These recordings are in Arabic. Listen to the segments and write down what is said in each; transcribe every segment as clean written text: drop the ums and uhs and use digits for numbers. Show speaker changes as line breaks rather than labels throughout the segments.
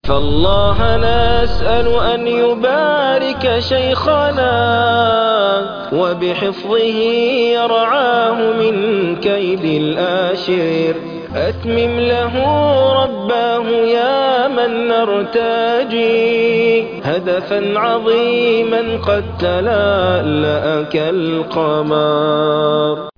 فالله نسأل أن يبارك شيخنا وبحفظه يرعاه من كيد الآشر. أتمم له رباه يا من نرتجي هدفا عظيما قد تلألأ كالقمر.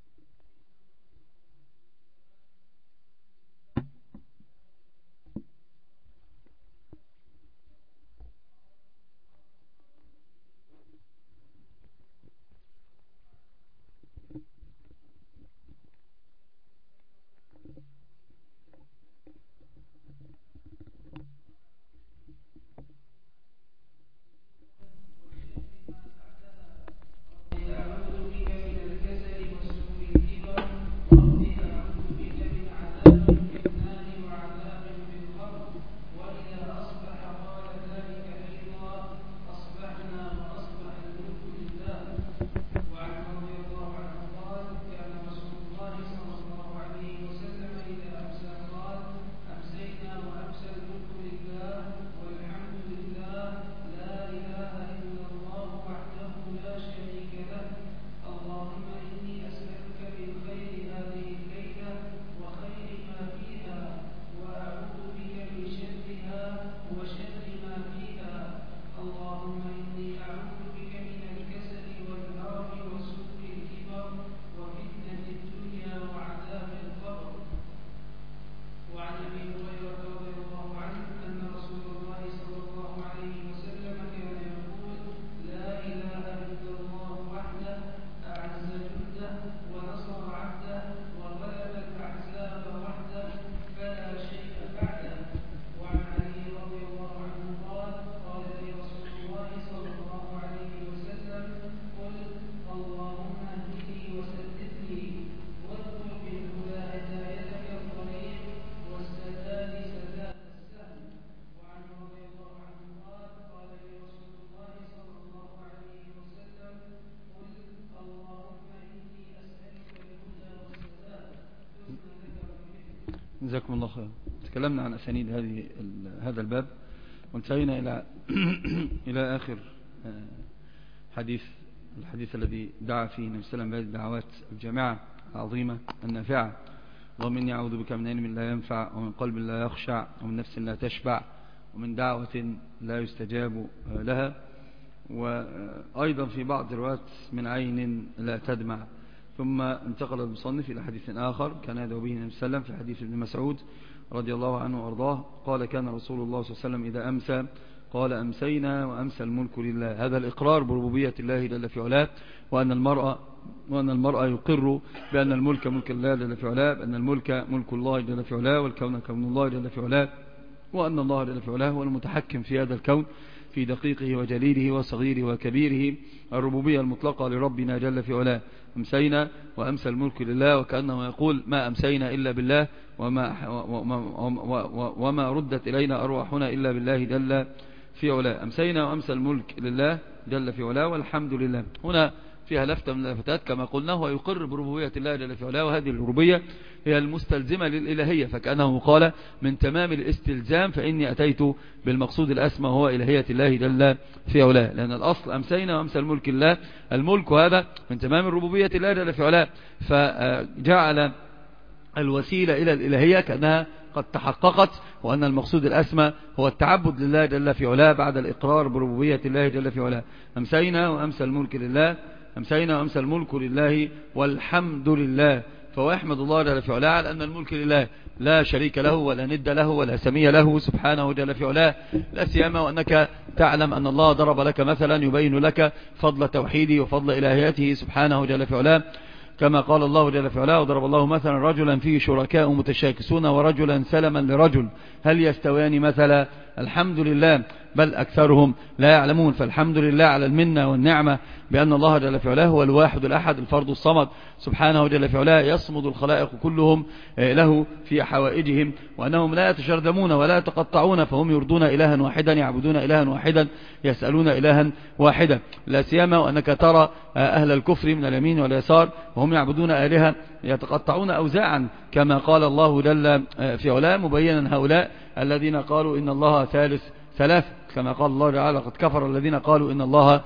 جزاكم الله خير. تكلمنا عن أسانيد هذا الباب وانتهينا إلى آخر الحديث الذي دعا فيه النبي صلى الله عليه وسلم بالدعوات الجامعة العظيمة النافعة. اللهم إني أعوذ بك من علم لا ينفع ومن قلب لا يخشع ومن نفس لا تشبع ومن دعوة لا يستجاب لها، وأيضا في بعض الروايات من عين لا تدمع. ثم انتقل المصنف إلى حديث آخر كان يدعو به النبي صلى الله عليه وسلم في حديث ابن مسعود رضي الله عنه وأرضاه قال كان رسول الله صلى الله عليه وسلم إذا أمسى قال أمسينا وأمسى الملك لله. هذا الإقرار بربوبية الله جل في علاه، وأن المرء يقر بأن الملك ملك الله جل في علاه، بأن الملك ملك الله جل في علاه، والكون كون الله جل في علاه، وأن الله جل في علاه هو المتحكم في هذا الكون في دقيقه وجليله وصغيره وكبيره. الربوبية المطلقة لربنا جل في علاه. أمسينا وأمسى الملك لله، وكأنه يقول ما أمسينا إلا بالله وما ردت إلينا أرواحنا إلا بالله جل في علاه. أمسينا وأمسى الملك لله جل في علاه والحمد لله. هنا فيها لفتة من اللفتات كما قلنا، هو يقر بربوبية الله جل في علاه، وهذه الربوبية هي المستلزمة للإلهية، فكأنه قال من تمام الاستلزام فإني أتيت بالمقصود الأسمى هو إلهية الله جل في علاه، لأن الأصل أمسينا وأمسى الملك لله، الملك هذا من تمام الربوبية الله جل في علاه، فجعل الوسيلة إلى الإلهية كأنها قد تحققت، وأن المقصود الأسمى هو التعبد لله جل في علاه بعد الإقرار بربوبية الله جل في علاه. أمسينا وأمسى الملك لله، أمسينا وأمسى الملك لله والحمد لله. فهو يحمد الله جل في علاه على أن الملك لله لا شريك له ولا ند له ولا سمي له سبحانه جل في علاه، لا سيما وأنك تعلم أن الله ضرب لك مثلا يبين لك فضل توحيده وفضل إلهيته سبحانه جل في علاه، كما قال الله جل في علاه وضرب الله مثلا رجلا فيه شركاء متشاكسون ورجلا سلما لرجل هل يستويان مثلا. الحمد لله بل أكثرهم لا يعلمون. فالحمد لله على المنة والنعمة بأن الله جل في علاه هو الواحد الأحد الفرد الصمد سبحانه جل في علاه، يصمد الخلائق كلهم له في حوائجهم، وأنهم لا يتشرذمون ولا يتقطعون، فهم يرضون إلها واحدا، يعبدون إلها واحدا، يسألون إلها واحدا. لا سيما وأنك ترى أهل الكفر من اليمين واليسار وهم يعبدون آلهة يتقطعون أوزاعا، كما قال الله جل في علاه مبينا هؤلاء الذين قالوا إن الله ثالث، كما قال الله تعالى قد كفر الذين قالوا إن الله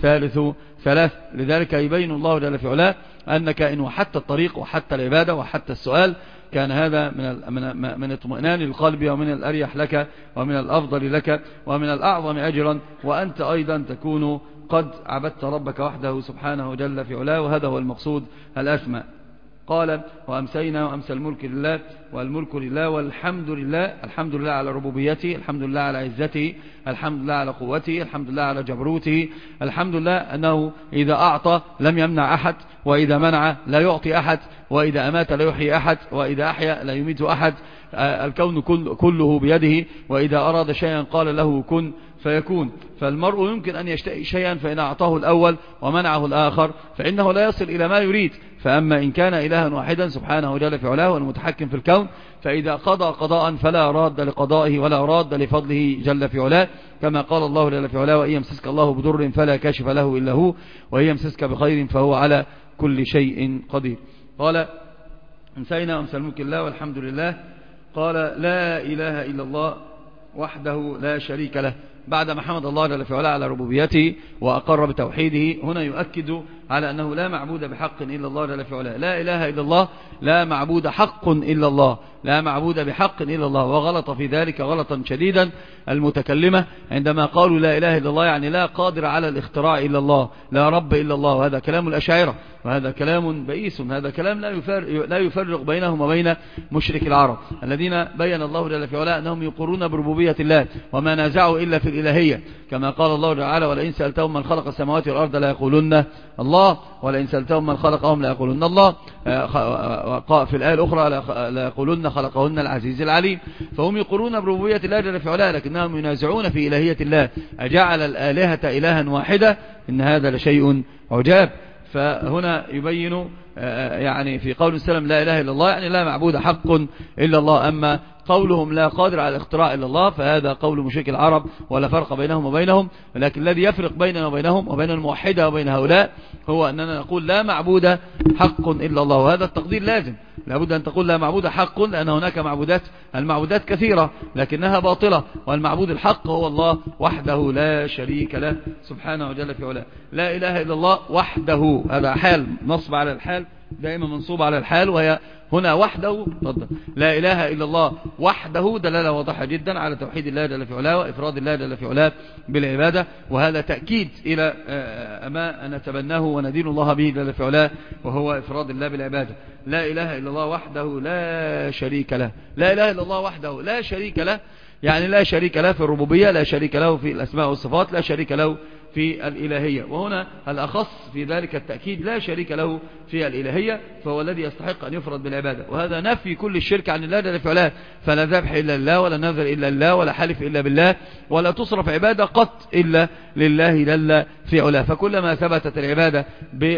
ثالث. لذلك يبين الله جل في علاه أنك إن وحدت الطريق وحدت العبادة وحدت السؤال كان هذا من اطمئنان القلب ومن الأريح لك ومن الأفضل لك ومن الأعظم أجرا، وأنت أيضا تكون قد عبدت ربك وحده سبحانه جل في علاه، وهذا هو المقصود الأسمى. قال وأمسينا وأمسى الملك لله والملك لله والحمد لله. الحمد لله على ربوبيته، الحمد لله على عزته، الحمد لله على قوته، الحمد لله على جبروته، الحمد لله أنه إذا أعطى لم يمنع أحد، وإذا منع لا يعطي أحد، وإذا أمات لا يحيي أحد، وإذا أحيا لا يميت أحد. الكون كله بيده، وإذا أراد شيئا قال له كن فيكون. فالمرء يمكن أن يشتهي شيئا فإن أعطاه الأول ومنعه الآخر فإنه لا يصل إلى ما يريد. فأما إن كان إلها واحدا سبحانه جل في علاه والمتحكم في الكون، فإذا قضى قضاء فلا راد لقضائه ولا راد لفضله جل في علاه، كما قال الله جل في علاه وإن يمسسك الله بضر فلا كاشف له إلا هو، وإن يمسسك بخير فهو على كل شيء قدير. قال أمسينا وأمسى الملك الله والحمد لله. قال لا إله إلا الله وحده لا شريك له. بعد ما حمد الله جل في علاه على ربوبيته وأقر بتوحيده، هنا يؤكد على أنه لا معبود بحق إلا الله جل في علاه. لا إله إلا الله، لا معبود حق إلا الله، لا معبود بحق إلا الله. وغلط في ذلك غلطا شديدا المتكلمة عندما قالوا لا إله إلا الله، يعني لا قادر على الاختراع إلا الله، لا رب إلا الله. وهذا كلام الأشاعرة، وهذا كلام بئيس، هذا كلام لا يفرق بينهم وبين مشرك العرب الذين بين الله جل في علاه أنهم يقرون بربوبية الله وما نازعوا إلا في الإلهية، كما قال الله تعالى ولئن سألتهم من خلق السماوات والأرض لا يقولون الله، ولئن سألتهم من خلقهم لا يقولون الله. في الآية الأخرى لا يقولون خلقهن العزيز العليم. فهم يقرون بربوبية الله جل في علاه، لكنهم ينازعون في إلهية الله. أجعل الآلهة إلها واحدة؟ إن هذا لشيء عجاب. فهنا يبين يعني في قول السلام لا إله إلا الله، يعني لا معبود حق إلا الله. أما قولهم لا قادر على الاختراع إلا الله فهذا قول مشرك العرب ولا فرق بينهم وبينهم. لكن الذي يفرق بيننا وبينهم وبين الموحدة وبين هؤلاء هو أننا نقول لا معبود حق إلا الله، وهذا التقدير لازم. لابد أن تقول لا معبود حق، لأن هناك المعبودات كثيرة لكنها باطلة، والمعبود الحق هو الله وحده لا شريك له سبحانه وجل في علاه. لا إله إلا الله وحده، هذا حال نصب على الحال، دائما منصوب على الحال، وهي هنا وحده. لا إله إلا الله وحده دلالة واضحة جدا على توحيد الله جل في علاه وإفراد الله جل في علاه بالعبادة، وهذا تأكيد إلى ما نتبناه وندين الله به جل في علاه، وهو إفراد الله بالعبادة. لا إله إلا الله وحده لا شريك له. لا إله إلا الله وحده لا شريك له، يعني لا شريك له في الربوبية، لا شريك له في الأسماء والصفات، لا شريك له في الإلهية. وهنا الأخص في ذلك التأكيد لا شريك له في الإلهية، فهو الذي يستحق أن يفرد بالعبادة. وهذا نفي كل الشرك عن الله جل في علاه، فلا ذبح إلا لله، ولا نذر إلا لله، ولا حلف إلا بالله، ولا تصرف عبادة قط إلا لله جل في علاه. فكلما ثبتت العبادة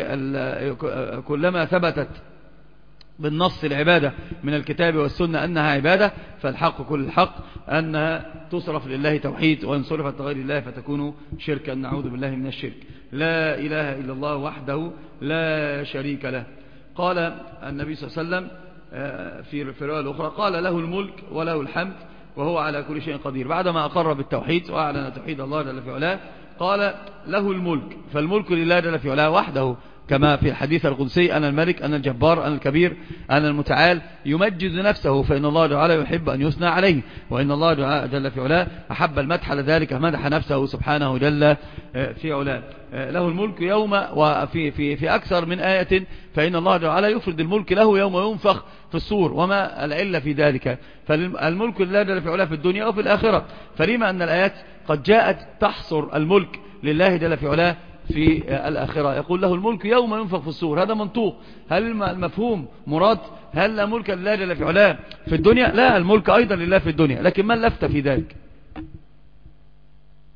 كلما ثبتت بالنص العبادة من الكتاب والسنة أنها عبادة، فالحق كل الحق أنها تصرف لله توحيد، وإن صرفت لغير الله فتكون شركا، نعوذ بالله من الشرك. لا إله إلا الله وحده لا شريك له. قال النبي صلى الله عليه وسلم في الرواية الأخرى قال له الملك وله الحمد وهو على كل شيء قدير. بعدما أقر بالتوحيد وأعلن توحيد الله جل في علاه قال له الملك، فالملك لله جل في علاه وحده، كما في الحديث القدسي أنا الملك أنا الجبار أنا الكبير أنا المتعال، يمجد نفسه، فإن الله تعالى يحب أن يثنى عليه، وإن الله جل في علاه أحب المدح لذلك مدح نفسه سبحانه جل في علاه. له الملك يوم، وفي أكثر من آية فإن الله تعالى يفرد الملك له يوم ينفخ في الصور. وما العلة في ذلك؟ فالملك لله جل في علاه في الدنيا وفي الآخرة. فلما أن الآيات قد جاءت تحصر الملك لله جل في علاه في الآخرة، يقول له الملك يوم ينفخ في الصور، هذا منطوق. هل المفهوم مراد؟ هل لا ملك لله جل في علاه في الدنيا؟ لا، الملك أيضا لله في الدنيا، لكن من لفت في ذلك؟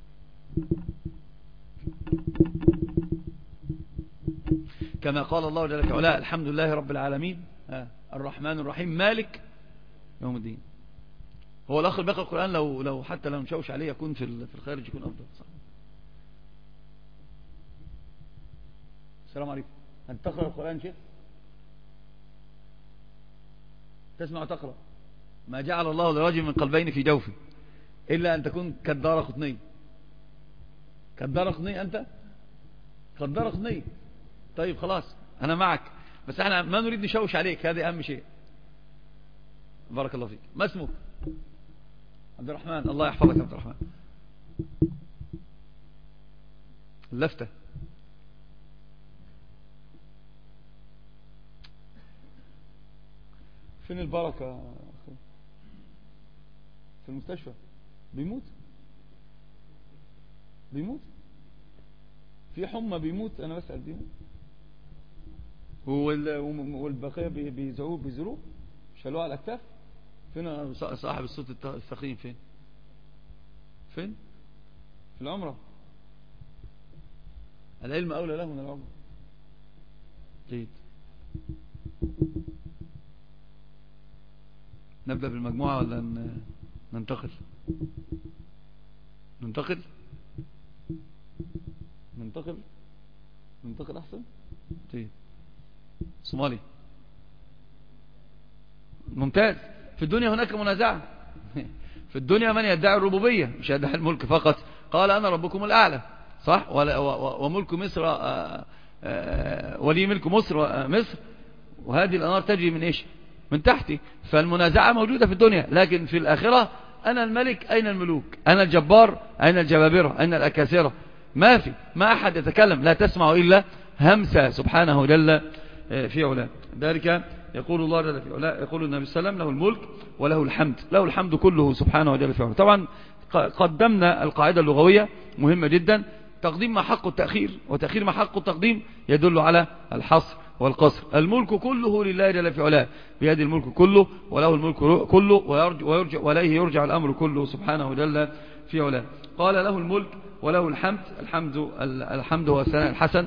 كما قال الله جل وعلا الحمد لله رب العالمين الرحمن الرحيم مالك يوم الدين. هو الأخ الباقي القرآن لو حتى لو نشوش عليه يكون في الخارج يكون أفضل. صح. السلام عليكم. أنت تقرأ القرآن شيخ؟ تسمع تقرأ ما جعل الله لرجل من قلبين في جوفه إلا أن تكون كالدارقطني. كالدارقطني أنت؟ كالدارقطني. طيب خلاص أنا معك، بس احنا ما نريد نشوش عليك، هذه أهم شيء. بارك الله فيك. ما اسمك؟ عبد الرحمن. الله يحفظك يا عبد الرحمن. اللفتة فين البركة؟ في المستشفى بيموت في حمى بيموت. أنا بسأل بيموت والبقية بيزروه شالوه على الأكتاف. فين صاحب الصوت الثقيل؟ فين في العمرة. العلم أولى له من العمرة. جيد. نبدأ بالمجموعة ولا ننتقل أحسن. جيد. صومالي ممتاز. في الدنيا هناك منازعة. في الدنيا من يدعي الربوبية مش يدعي الملك فقط. قال أنا ربكم الأعلى صح. وملك مصر ولي ملك مصر وهذه الأنهار تجري من إيش؟ من تحتي. فالمنازعة موجودة في الدنيا، لكن في الآخرة أنا الملك أين الملوك؟ أنا الجبار أين الجبابرة؟ أين الأكاسرة؟ ما أحد يتكلم، لا تسمع إلا همسة سبحانه جل في علاه. ذلك يقول الله جل في علاه، يقول النبي صلى الله عليه وسلم له الملك وله الحمد، له الحمد كله سبحانه جل في علاه. طبعا قدمنا القاعدة اللغوية مهمة جدا، تقديم ما حق التأخير وتأخير ما حق التقديم يدل على الحصر والقصر. الملك كله لله جل في علاه، بيد الملك كله وله الملك كله وإليه يرجع الأمر كله سبحانه جل في علاه. قال له الملك وله الحمد. الحمد هو الثناء الحسن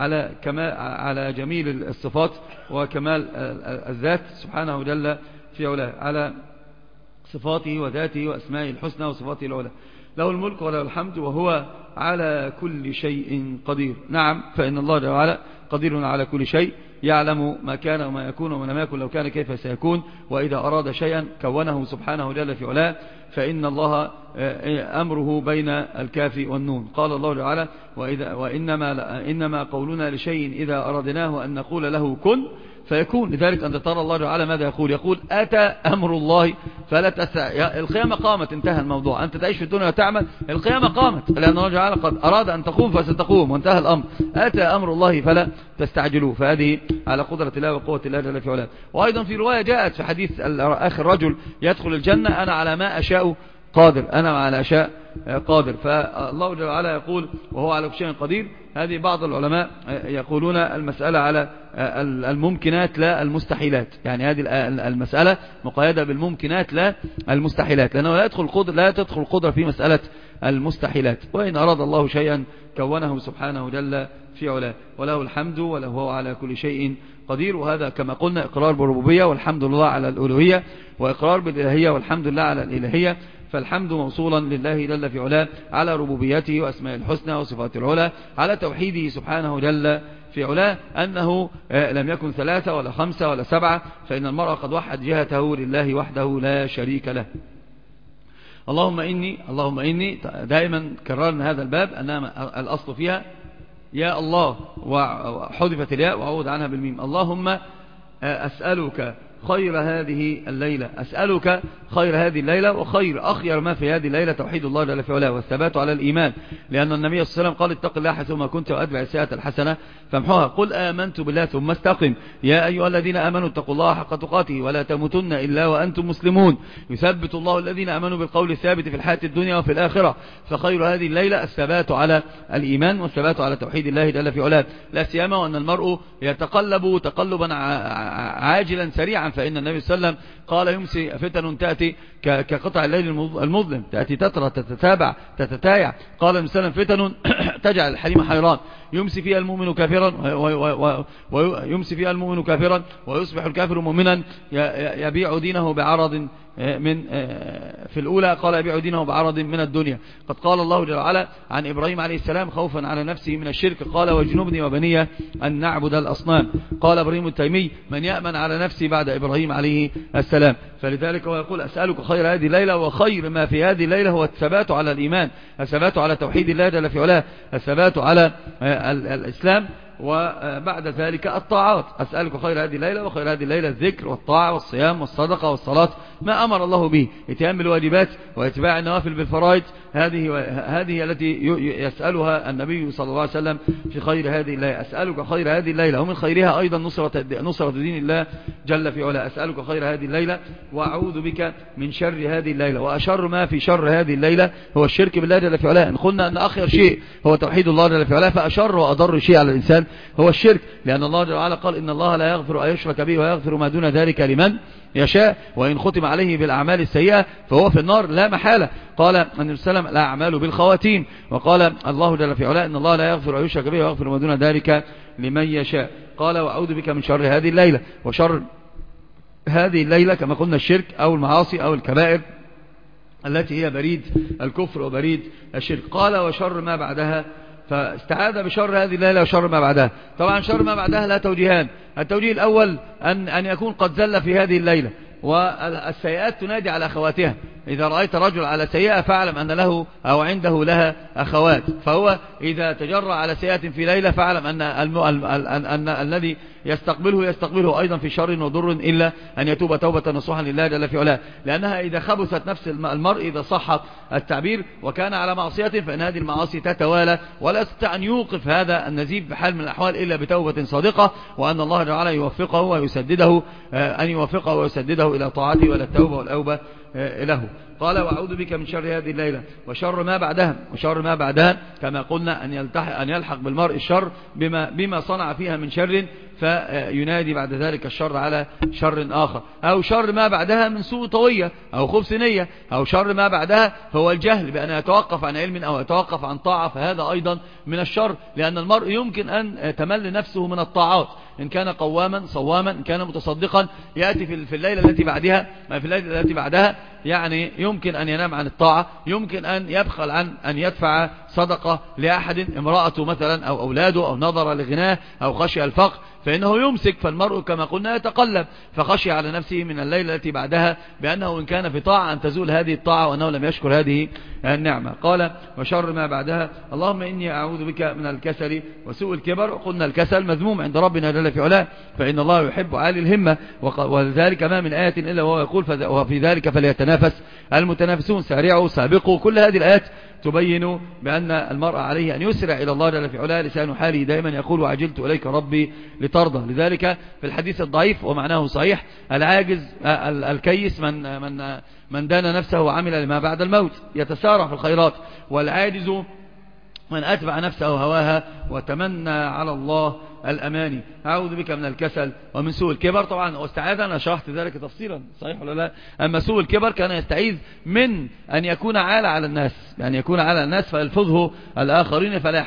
على جميل الصفات وكمال الذات سبحانه جل في علاه، على صفاته وذاته وأسمائه الحسنى وصفاته العلى. له الملك وله الحمد وهو على كل شيء قدير. نعم، فإن الله جل وعلا قدير على كل شيء، يعلم ما كان وما يكون وما لم يكن لو كان كيف سيكون، وإذا أراد شيئا كونه سبحانه جل في علاه، فإن الله أمره بين الكاف والنون. قال الله تعالى وإنما قولنا لشيء إذا أردناه أن نقول له كن فيكون. لذلك أنت ترى الله تعالى ماذا يقول أتى أمر الله فلا تستعجل. القيامة قامت، انتهى الموضوع. أنت تعيش في الدنيا وتعمل، القيامة قامت، لأن الله تعالى قد أراد أن تقوم فستقوم وانتهى الأمر. أتى أمر الله فلا تستعجلوه. فهذه على قدرة الله وقوة الله جل في علاه. وأيضا في رواية جاءت في حديث آخر رجل يدخل الجنة أنا على ما أشاء قادر، أنا على أشياء قادر. فالله جل وعلا يقول وهو على كل شيء قدير. هذه بعض العلماء يقولون المسألة على الممكنات لا المستحيلات، يعني هذه المسألة مقيدة بالممكنات لا المستحيلات، لأنه لا تدخل القدرة في مسألة المستحيلات. وإن أراد الله شيئا كونه سبحانه جل في علاه، وله الحمد وهو على كل شيء قدير. وهذا كما قلنا إقرار بالربوبية والحمد لله على الألوهية، وإقرار بالإلهية والحمد لله على الإلهية. فالحمد موصولا لله جل في علاه على ربوبيته وأسماء الحسنى وصفات العلى، على توحيده سبحانه جل في علاه أنه لم يكن 3 ولا 5 ولا 7، فإن المرء قد وحد جهته لله وحده لا شريك له. اللهم إني دائما كررنا هذا الباب أنها الأصل فيها يا الله، وحذفت الياء وعود عنها بالميم. اللهم أسألك خير هذه الليلة، أسألك خير هذه الليلة، وخير أخير ما في هذه الليلة توحيد الله جل في علاه والثبات على الإيمان، لأن النبي صلى الله عليه وسلم قال اتق الله حيثما كنت وأتبع السيئة الحسنة فامحوها. قل آمنت بالله ثم استقم. يا أيها الذين آمنوا اتقوا الله حق تقاته ولا تموتن إلا وأنتم مسلمون. يثبت الله الذين آمنوا بالقول الثابت في الحياة الدنيا وفي الآخرة. فخير هذه الليلة الثبات على الإيمان والثبات على توحيد الله جل في علاه، لا سيما وأن المرء يتقلب تقلبا عاجلا سريعا فإن النبي صلى الله عليه وسلم قال يمسي فتن تأتي كقطع الليل المظلم، تأتي تترى تتتايع. قال النبي صلى الله عليه وسلم فتن تجعل الحليم حيران، يمسي فيها المؤمن كافرا ويمسي فيها المؤمن كافرا ويصبح الكافر مؤمنا، يبيع دينه بعرض من في الأولى قال يبيع دينه بعرض من الدنيا. قد قال الله جل وعلا عن إبراهيم عليه السلام خوفا على نفسه من الشرك قال واجنبني وبني أن نعبد الأصنام. قال إبراهيم التيمي من يأمن على نفسه بعد إبراهيم عليه السلام. فلذلك هو يقول أسألك خير هذه الليلة، وخير ما في هذه الليلة هو الثبات على الإيمان، الثبات على توحيد الله جل في علاه، الثبات على الإسلام، وبعد ذلك الطاعات. أسألك خير هذه الليلة، وخير هذه الليلة الذكر والطاعة والصيام والصدقة والصلاة، ما أمر الله به، اتيان بالواجبات واتباع النوافل بالفرائض. هذه التي يسألها النبي صلى الله عليه وسلم في خير هذه الليلة. أسألك خير هذه الليلة، ومن خيرها أيضا نصرة دين الله جل في علاه. أسألك خير هذه الليلة وأعوذ بك من شر هذه الليلة، وأشر ما في شر هذه الليلة هو الشرك بالله جل في علاه. إن قلنا أن أخير شيء هو توحيد الله جل في علاه، فأشر وأضر شيء على الإنسان هو الشرك، لأن الله جل وعلا قال إن الله لا يغفر أن يشرك به ويغفر ما دون ذلك لمن يشاء، وإن ختم عليه بالأعمال السيئة فهو في النار لا محالة. قال النبي صلى الله عليه وسلم الأعمال بالخواتيم. وقال الله جل في علاه إن الله لا يغفر أن يشرك به ويغفر ما دون ذلك لمن يشاء. قال وأعوذ بك من شر هذه الليلة، وشر هذه الليلة كما قلنا الشرك أو المعاصي أو الكبائر التي هي بريد الكفر وبريد الشرك. قال وشر ما بعدها، فاستعاذ بشر هذه الليلة وشر ما بعدها. طبعا شر ما بعدها لا توجيهان، التوجيه الأول أن يكون قد زل في هذه الليلة، والسيئات تنادي على أخواتها. إذا رأيت رجل على سيئة فاعلم أن له أو عنده لها أخوات، فهو إذا تجرى على سيئة في ليلة فاعلم أن الذي يستقبله أيضا في شر وضر إلا أن يتوب توبة نصوحا لله جل في علاه، لأنها إذا خبثت نفس المرء إذا صح التعبير وكان على معصية فإن هذه المعاصي تتوالى، ولا يستطيع أن يوقف هذا النزيف بحال من الأحوال إلا بتوبة صادقة، وأن الله تعالى يوفقه ويسدده إلى طاعته ولا التوبة والأوبة له. قال وأعوذ بك من شر هذه الليلة وشر ما بعدها. وشر ما بعدها كما قلنا أن يلحق بالمرء الشر بما صنع فيها من شر، فينادي بعد ذلك الشر على شر آخر، أو شر ما بعدها من سوء طوية أو خبث نية، أو شر ما بعدها هو الجهل بأن يتوقف عن علم أو يتوقف عن طاعة، فهذا أيضا من الشر، لأن المرء يمكن أن تمل نفسه من الطاعات إن كان قواما صواما، إن كان متصدقا، يأتي في الليلة التي بعدها يعني يمكن أن ينام عن الطاعة، يمكن أن يبخل عن أن يدفع صدقة لأحد، امرأته مثلا أو أولاده، أو نظر لغناه أو خشي الفقر، فإنه يمسك. فالمرء كما قلنا يتقلب، فخشي على نفسه من الليلة التي بعدها بأنه إن كان في طاعة أن تزول هذه الطاعة وأنه لم يشكر هذه النعمة. قال وشر ما بعدها. اللهم إني أعوذ بك من الكسل وسوء الكبر. قلنا الكسل مذموم عند ربنا جل في علاه، فإن الله يحب عالي الهمة، وذلك ما من آية إلا وهو يقول وفي ذلك فليتنافس المتنافسون، سارعوا سابقوا. كل هذه الآيات تبين بأن المرء عليه أن يسرع إلى الله جل في علاه، لسان حاله دائما يقول وعجلت إليك ربي لترضى. لذلك في الحديث الضعيف ومعناه صحيح العاجز الكيس من دان نفسه وعمل لما بعد الموت يتسارع في الخيرات، والعاجز من أتبع نفسه هواها وتمنى على الله الأماني. أعوذ بك من الكسل ومن سوء الكبر. طبعا واستعاذ، أنا شرحت ذلك تفصيلا صحيح ولا لا؟ أما سوء الكبر كان يستعيذ من أن يكون عالة على الناس، يعني يكون على الناس فيلفظه الآخرين فلا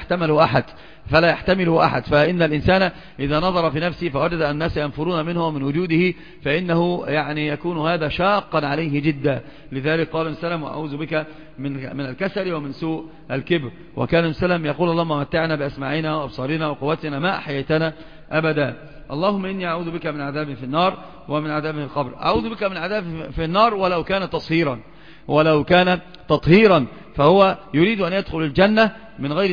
يحتمله أحد. فإن الإنسان إذا نظر في نفسه فوجد أن الناس ينفرون منه ومن وجوده فإنه يعني يكون هذا شاقا عليه جدا. لذلك قال السلام وأعوذ بك من الكسل ومن سوء الكبر. وكان السلام يقول اللهم متعنا بأسماعنا وأبصارنا وقوتنا ما أحييتنا أبدا. اللهم إني أعوذ بك من عذاب في النار ومن عذاب في القبر. أعوذ بك من عذاب في النار ولو كان تطهيرا، فهو يريد أن يدخل الجنة من غير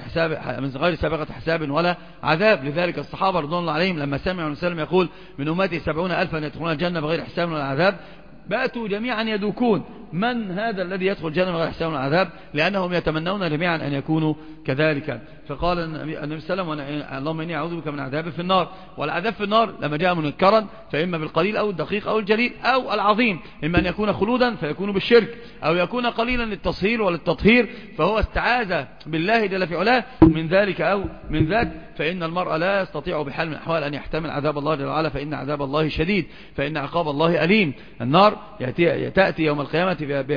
سابقة حساب ولا عذاب. لذلك الصحابة رضوان الله عليهم لما سمعوا النبي صلى الله عليه وسلم يقول من أمتي 70,000 يدخلون الجنة بغير حساب ولا عذاب، باتوا جميعا يدوكون من هذا الذي يدخل الجنة بغير حساب ولا عذاب، لأنهم يتمنون جميعا أن يكونوا كذلك. فقال النبي صلى الله عليه وسلم اللهم إني أعوذ بك من عذاب في النار. والعذاب في النار لما جاء منكرا فإما بالقليل أو الدقيق أو الجليل أو العظيم، إما أن يكون خلودا فيكون بالشرك، أو يكون قليلا للتصهير وللتطهير، فهو استعاذ بالله جل في علاه من ذلك أو من ذاك. فإن المرء لا يستطيع بحال من الأحوال أن يحتمل عذاب الله جل وعلا، فإن عذاب الله شديد، فإن عقاب الله أليم. النار تأتي يوم القيامة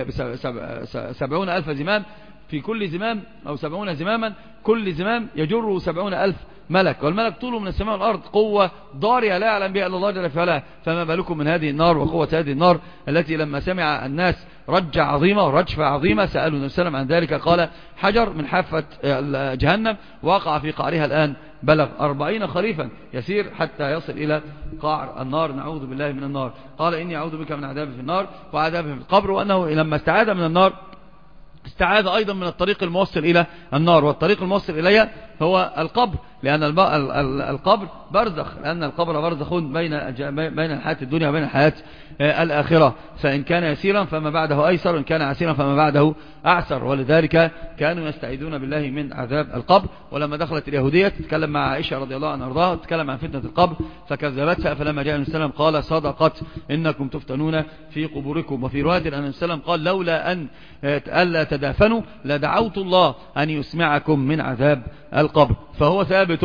ب70,000 زمام، في كل زمام أو 70 زماما، كل زمام يجر 70,000 ملك، والملك طوله من السماء والأرض، قوة ضارية لا يعلم بها إلا الله جل وعلا. فما بالكم من هذه النار وقوة هذه النار التي لما سمع الناس رجة عظيمة ورجفة عظيمة سألوا النبي صلى الله عليه وسلم عن ذلك، قال حجر من حافة جهنم وقع في قعرها الآن بلغ 40 خريفا يسير حتى يصل إلى قعر النار، نعوذ بالله من النار. قال إني أعوذ بك من عذاب في النار وعذاب في القبر، وأنه لما استعاذ من النار استعاذ أيضا من الطريق الموصل إلى النار، والطريق الموصل إليها هو القبر، لأن القبر برزخ، لأن القبر برزخ بين الحياة الدنيا وبين الحياة الآخرة، فإن كان يسيرا فما بعده أيسر، وإن كان عسيرا فما بعده أعسر، ولذلك كانوا يستعيذون بالله من عذاب القبر. ولما دخلت اليهودية تتكلم مع عائشة رضي الله عنها وارضاها، تتكلم عن فتنة القبر فكذبتها، فلما جاء النبي صلى الله عليه وسلم قال صدقت إنكم تفتنون في قبوركم. وفي رواية أن النبي صلى الله عليه وسلم قال لولا أن ألا تدافنوا لدعوت الله أن يسمعكم من عذاب القبر. فهو ثابت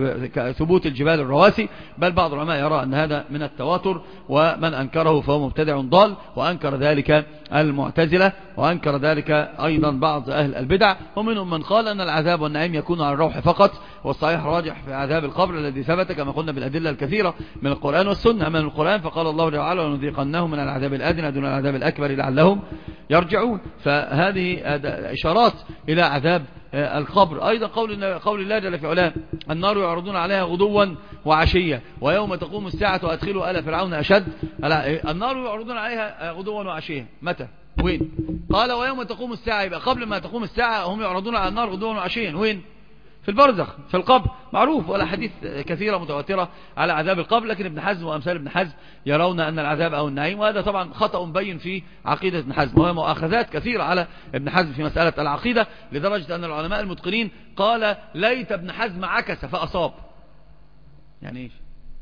بثبوت الجبال الرواسي، بل بعض العلماء يرى أن هذا من التواتر، ومن أنكره فهو مبتدع ضال، وأنكر ذلك المعتزلة، وأنكر ذلك أيضا بعض أهل البدع، ومنهم من قال أن العذاب والنعيم يكون على الروح فقط، والصحيح راجح في عذاب القبر الذي ثبت كما قلنا بالأدلة الكثيرة من القرآن والسنة. من القرآن فقال الله تعالى ونذيقنهم من العذاب الأدنى دون العذاب الأكبر لعلهم يرجعون، فهذه إشارات إلى عذاب القبر. أيضا قول الله جل في علاه النار يعرضون عليها غدوا وعشية ويوم تقوم الساعة وأدخلوا آل فرعون أشد. النار يعرضون عليها غدوا وعشية، متى؟ وين؟ قال ويوم تقوم الساعة، يبقى قبل ما تقوم الساعة هم يعرضون على النار غدوا وعشية، وين؟ في البرزخ، في القبر، معروف، ولا حديث كثيرة متواترة على عذاب القبر. لكن ابن حزم وأمثال ابن حزم يرون أن العذاب أو النعيم، وهذا طبعا خطأ مبين في عقيدة ابن حزم، وهي مؤاخذات كثيرة على ابن حزم في مسألة العقيدة، لدرجة أن العلماء المتقنين قال ليت ابن حزم عكس فأصاب. يعني ايش؟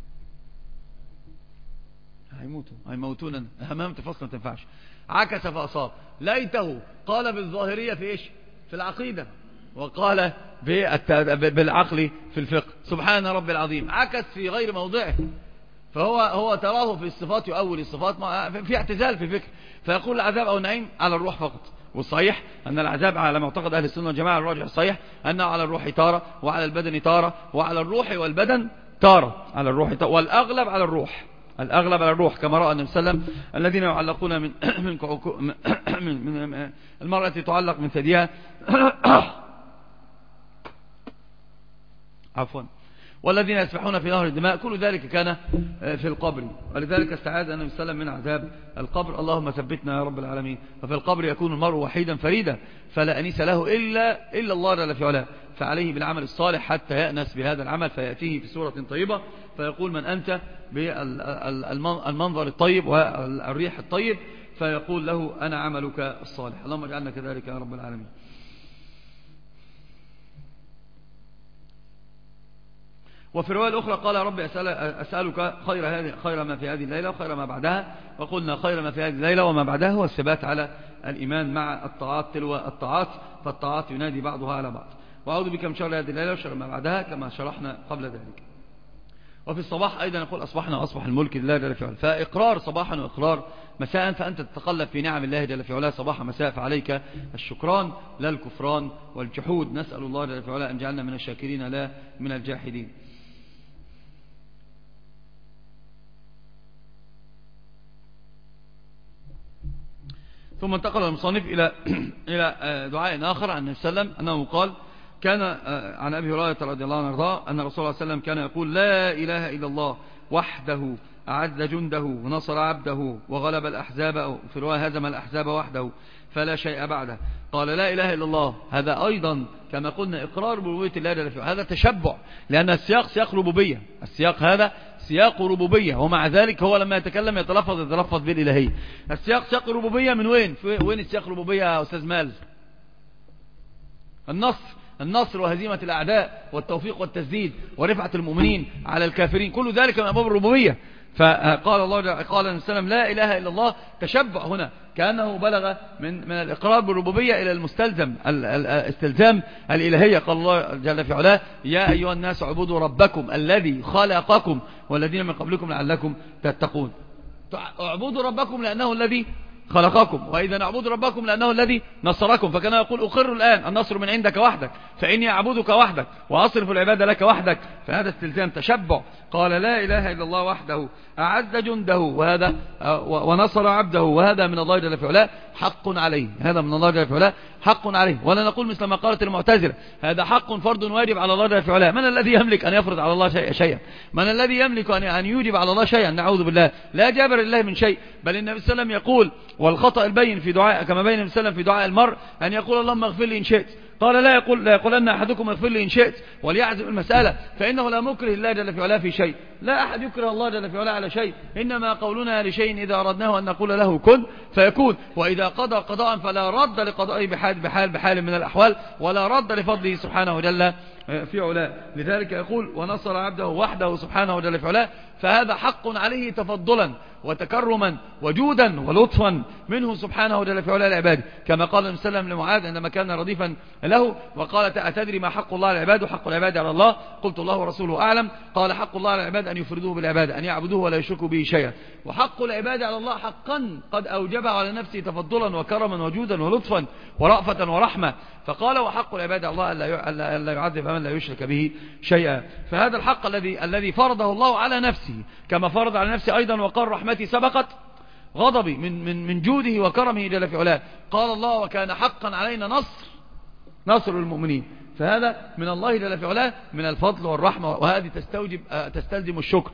هيموتون همام تفصل ما تنفعش. عكس فأصاب، ليته قال بالظاهرية في ايش؟ في العقيدة، وقال بالعقل في الفقه. سبحان رب العظيم، عكس في غير موضعه. فهو تراه في الصفات يؤول الصفات في اعتزال في فكر، فيقول العذاب أو النعيم على الروح فقط. والصحيح أن العذاب على معتقد أهل السنة والجماعة الراجح الصحيح أنه على الروح تارة، وعلى البدن تارة، وعلى الروح والبدن تارة، على الروح تارة، والأغلب على الروح، الأغلب على الروح، كما رأى النبي صلى الله عليه وسلم الذين يعلقون من المرأة تعلق من ثديها عفوا، والذين يسبحون في نهر الدماء، كل ذلك كان في القبر. ولذلك استعاذ النبي صلى الله عليه وسلم من عذاب القبر، اللهم ثبتنا يا رب العالمين. وفي القبر يكون المرء وحيدا فريدا، فلا أنيس له إلا الله جل في علاه، فعليه بالعمل الصالح حتى يأنس بهذا العمل، فيأتيه في سورة طيبة فيقول من أنت بالمنظر الطيب والريح الطيب، فيقول له أنا عملك الصالح. اللهم اجعلنا كذلك يا رب العالمين. وفي الرواية الأخرى قال يا رب أسألك خير ما في هذه الليلة وخير ما بعدها، وقلنا خير ما في هذه الليلة وما بعدها هو الثبات على الإيمان مع الطاعات تلو الطاعات، فالطاعات ينادي بعضها على بعض. وأعوذ بك من شر هذه الليلة وشر ما بعدها كما شرحنا قبل ذلك. وفي الصباح أيضا نقول أصبحنا وأصبح الملك لله جل في علاه، فإقرار صباحا وإقرار مساء، فأنت تتقلب في نعم الله جل في علاه صباح مساء، فعليك الشكران لا الكفران والجحود. نسأل الله جل في علاه أن جعلنا من الشاكرين لا من الجاحدين. ثم انتقل المصنف إلى دعاء آخر عن النبي صلى الله عليه وسلم أنه قال كان عن أبي هريرة رضي الله عنه وارضاه أن رسول الله صلى الله عليه وسلم كان يقول لا إله إلا الله وحده أعز جنده ونصر عبده وغلب الأحزاب، في رواية هزم الأحزاب وحده فلا شيء بعده. قال لا إله إلا الله، هذا أيضا كما قلنا إقرار بربوبية الله جل وعلا، هذا تشبع، لأن السياق سياق ربوبية، السياق هذا سياق ربوبية، ومع ذلك هو لما يتكلم يتلفظ بالإلهية. السياق سياق ربوبية من وين؟ وين السياق ربوبية يا أستاذ مال؟ النصر وهزيمة الأعداء والتوفيق والتسديد ورفعة المؤمنين على الكافرين، كل ذلك من أبواب الربوبية. فقال الله قال النبي صلى الله عليه وسلم لا إله إلا الله، تشبع هنا كأنه بلغ من الإقرار بالربوبية إلى المستلزم استلزام الإلهية. قال الله جل في علاه يا أيها الناس اعبدوا ربكم الذي خلقكم والذين من قبلكم لعلكم تتقون. اعبدوا ربكم لأنه الذي خلقكم، وإذا نعبد ربكم لأنه الذي نصركم. فكان يقول أقر الآن النصر من عندك وحدك، فإني أعبدك وحدك وأصرف العبادة لك وحدك. فهذا استلزام تشبع. قال لا إله إلا الله وحده أعز جنده وهذا ونصر عبده، وهذا من الله جل في علاه حق عليه. هذا من الله جل في علاه حق عليه. ولا نقول مثل ما قالت المعتزلة هذا حق فرض واجب على الله جل في علاه. من الذي يملك أن يفرض على الله شيئا؟ من الذي يملك أن يوجب على الله شيئا؟ نعوذ بالله، لا جابر الله من شيء. بل النبي صلى الله عليه وسلم يقول والخطأ البين في دعاء كما بين النبي صلى الله عليه وسلم في دعاء المرء أن يقول اللهم اغفر لي إن شئت. قال لا يقولن أحدكم اغفر لي إن شئت وليعزم المسألة، فإنه لا مكره الله جل في علاه في شيء. لا أحد يكره الله جل في علاه على شيء، إنما قولنا لشيء إذا أردناه أن نقول له كن فيكون. وإذا قضى قضاء فلا رد لقضائه بحال من الأحوال، ولا رد لفضله سبحانه جل في علاه. لذلك يقول ونصر عبده وحده سبحانه جل في علاه. فهذا حق عليه تفضلا وتكرما وجودا ولطفا منه سبحانه جل في علاه العباد، كما قال النبي صلى الله عليه وسلم لمعاذ عندما كان رديفا له وقال أتدري ما حق الله على العباد وحق العباد على الله؟ قلت الله ورسوله أعلم. قال حق الله على العباد أن يفردوه بالعبادة، أن يعبدوه ولا يشركوا به شيئا. وحق العباد على الله حقا قد أوجبه على نفسه تفضلا وكرما وجودا ولطفا ورأفة ورحمة. فقال وحق العباد على الله ألا يعذب من لا يشرك به شيئا. فهذا الحق الذي فرضه الله على نفسه، كما فرض على نفسه أيضا وقال رحمتي سبقت غضبي، من جوده وكرمه جل في علاه. قال الله وكان حقا علينا نصر المؤمنين. فهذا من الله جل في علاه من الفضل والرحمة، وهذه تستلزم الشكر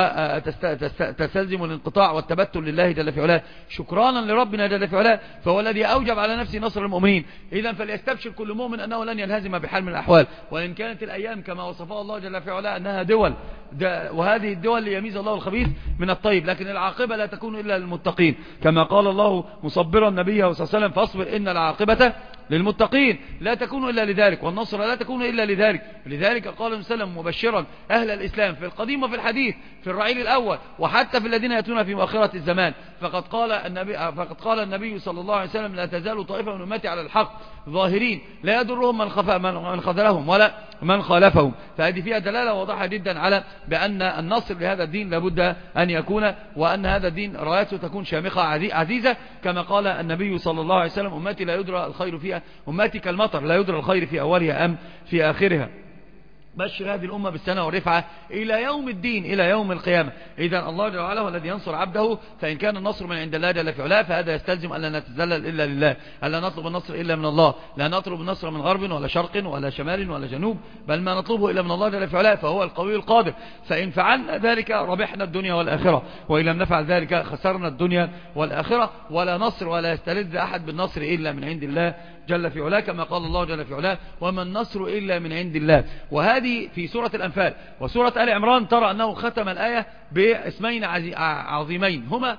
وتستلزم الانقطاع والتبتل لله جل في علاه شكرانا لربنا جل في علاه، فهو الذي أوجب على نفسه نصر المؤمنين. إذن فليستبشر كل مؤمن أنه لن ينهزم بحال من الأحوال، وإن كانت الأيام كما وصفها الله جل في علاه أنها دول وهذه الدول ليميز الله الخبيث من الطيب، لكن العاقبة لا تكون إلا للمتقين، كما قال الله مصبرا نبيه صلى الله عليه وسلم فاصبر إن العاقبة للمتقين. لا تكون إلا لذلك، والنصر لا تكون إلا لذلك. لذلك قال النبي صلى الله عليه وسلم مبشرا أهل الإسلام في القديم وفي الحديث في الرعيل الأول وحتى في الذين يأتون في مؤخرة الزمان. فقد قال النبي صلى الله عليه وسلم لا تزال طائفة من أمتي على الحق ظاهرين لا يضرهم من خذلهم ولا من خالفهم. فهذه فيها دلالة واضحة جدا على بأن النصر لهذا الدين لابد أن يكون، وأن هذا الدين رايته تكون شامخة عزيزة، كما قال النبي صلى الله عليه وسلم أمتي لا يدرى الخير فيها، أمتي كالمطر لا يدرى الخير في أولها أم في آخرها. بشر هذه الأمة بالسنة والرفعة إلى يوم الدين، إلى يوم القيامة. إذن الله جل وعلا هو الذي ينصر عبده، فإن كان النصر من عند الله جل في علاه فهذا يستلزم أن لا نتذلل إلا لله، ألا نطلب النصر إلا من الله، لا نطلب النصر من غرب ولا شرق ولا شمال ولا جنوب، بل ما نطلبه إلا من الله جل في علاه، فهو القوي القادر. فإن فعلنا ذلك ربحنا الدنيا والآخرة، وإن لم نفعل ذلك خسرنا الدنيا والآخرة. ولا نصر ولا يستلذ أحد بالنصر إلا من عند الله جل في علاه، كما قال الله جل في علاه وما النصر إلا من عند الله. وهذه في سورة الأنفال. وسورة آل عمران ترى أنه ختم الآية باسمين عظيمين هما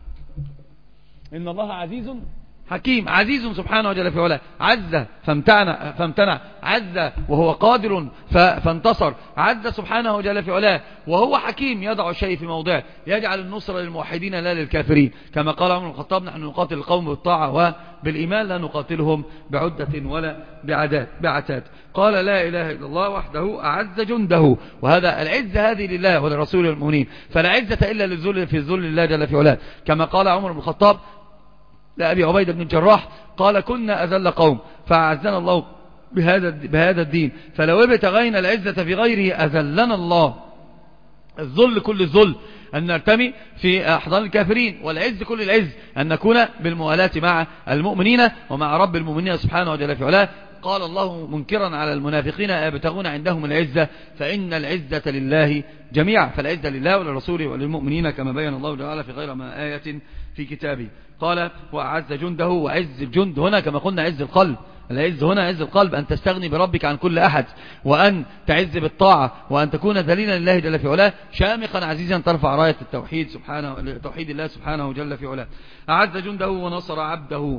إن الله عزيز حكيم. عزيز سبحانه جل في علاه، عز فامتنع، عز وهو قادر فانتصر، عز سبحانه جل في علاه وهو حكيم يضع الشيء في موضعه، يجعل النصر للموحدين لا للكافرين، كما قال عمر بن الخطاب نحن نقاتل القوم بالطاعة وبالإيمان لا نقاتلهم بعدة ولا بعتاد. قال لا إله إلا الله وحده أعز جنده، وهذا العزة هذه لله ولرسول المؤمنين، فلا عزة إلا للذل في الذل لله جل في علاه، كما قال عمر بن الخطاب لأبي عبيدة بن الجراح قال كنا أذل قوم فأعزنا الله بهذا الدين، فلو ابتغينا العزة في غيره أذلنا الله. الذل كل الذل أن نرتمي في أحضان الكافرين، والعز كل العز أن نكون بالموالاة مع المؤمنين ومع رب المؤمنين سبحانه وتعالى في علاه. قال الله منكرا على المنافقين يبتغون عندهم العزة فإن العزة لله جميعا، فالعزة لله وللرسول وللمؤمنين كما بين الله تعالى في غير ما آية في كتابه. قال وأعز جنده، وعز الجند هنا كما قلنا عز القلب. العز هنا عز القلب، أن تستغني بربك عن كل أحد، وأن تعز بالطاعة، وأن تكون ذليلا لله جل في علاه، شامخا عزيزا ترفع راية التوحيد توحيد الله سبحانه جل في علاه. أعز جنده ونصر عبده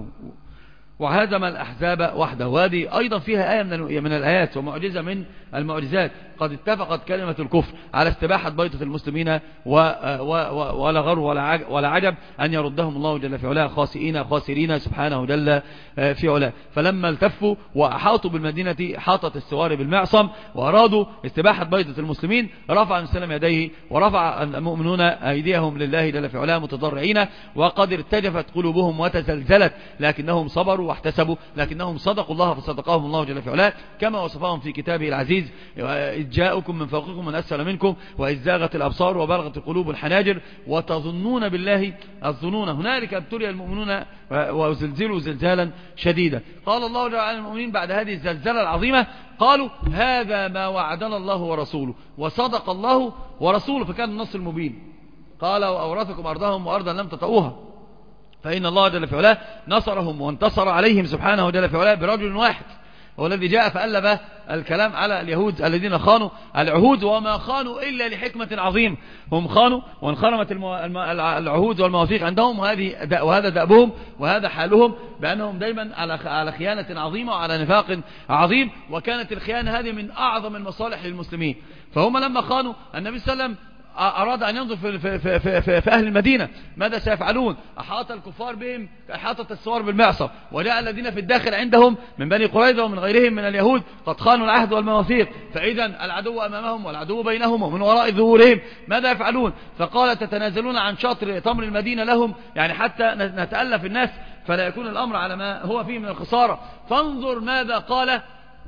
وهزم الأحزاب وحده. وهذه أيضا فيها آية من الآيات ومعجزة من المعجزات، قد اتفقت كلمة الكفر على استباحة بيضة المسلمين، ولا غر ولا عجب أن يردهم الله جل في علاه خاسرين سبحانه جل في علاه. فلما التفوا وأحاطوا بالمدينة حاطت السوار بالمعصم وأرادوا استباحة بيضة المسلمين، رفع السلام يديه ورفع المؤمنون أيديهم لله جل في علاه متضرعين، وقد ارتجفت قلوبهم وتزلزلت، لكنهم صبروا واحتسبوا، لكنهم صدقوا الله فصدقهم الله جل في علاه كما وصفهم في كتابه العزيز: إذ جاءكم من فوقكم من أسفل منكم وإذ زاغت الأبصار وبلغت القلوب الحناجر وتظنون بالله الظنون هنالك ابتلي المؤمنون وزلزلوا زلزالا شديدا. قال الله جل وعلا المؤمنين بعد هذه الزلزلة العظيمة: قالوا هذا ما وعدنا الله ورسوله وصدق الله ورسوله. فكان النص المبين: قال وأورثكم أرضهم وأرضا لم تطئوها، فإن الله جل في علاه نصرهم وانتصر عليهم سبحانه جل في علاه برجل واحد، هو الذي جاء فألف الكلام على اليهود الذين خانوا العهود، وما خانوا إلا لحكمة عظيم. هم خانوا وانخرمت العهود والمواثيق عندهم، وهذا دأبهم وهذا حالهم، بأنهم دايما على خيانة عظيمة وعلى نفاق عظيم، وكانت الخيانة هذه من أعظم المصالح للمسلمين. فهم لما خانوا النبي صلى الله عليه وسلم أراد أن ينظر في أهل المدينة ماذا سيفعلون. أحاط الكفار بهم أحاطت السوار بالمعصم، وجاء الذين في الداخل عندهم من بني قريظة ومن غيرهم من اليهود قد خانوا العهد والمواثيق، فإذا العدو أمامهم والعدو بينهم ومن وراء ظهورهم ماذا يفعلون. فقال تتنازلون عن شطر تمر المدينة لهم، يعني حتى نتألف الناس فلا يكون الأمر على ما هو فيه من الخسارة. فانظر ماذا قال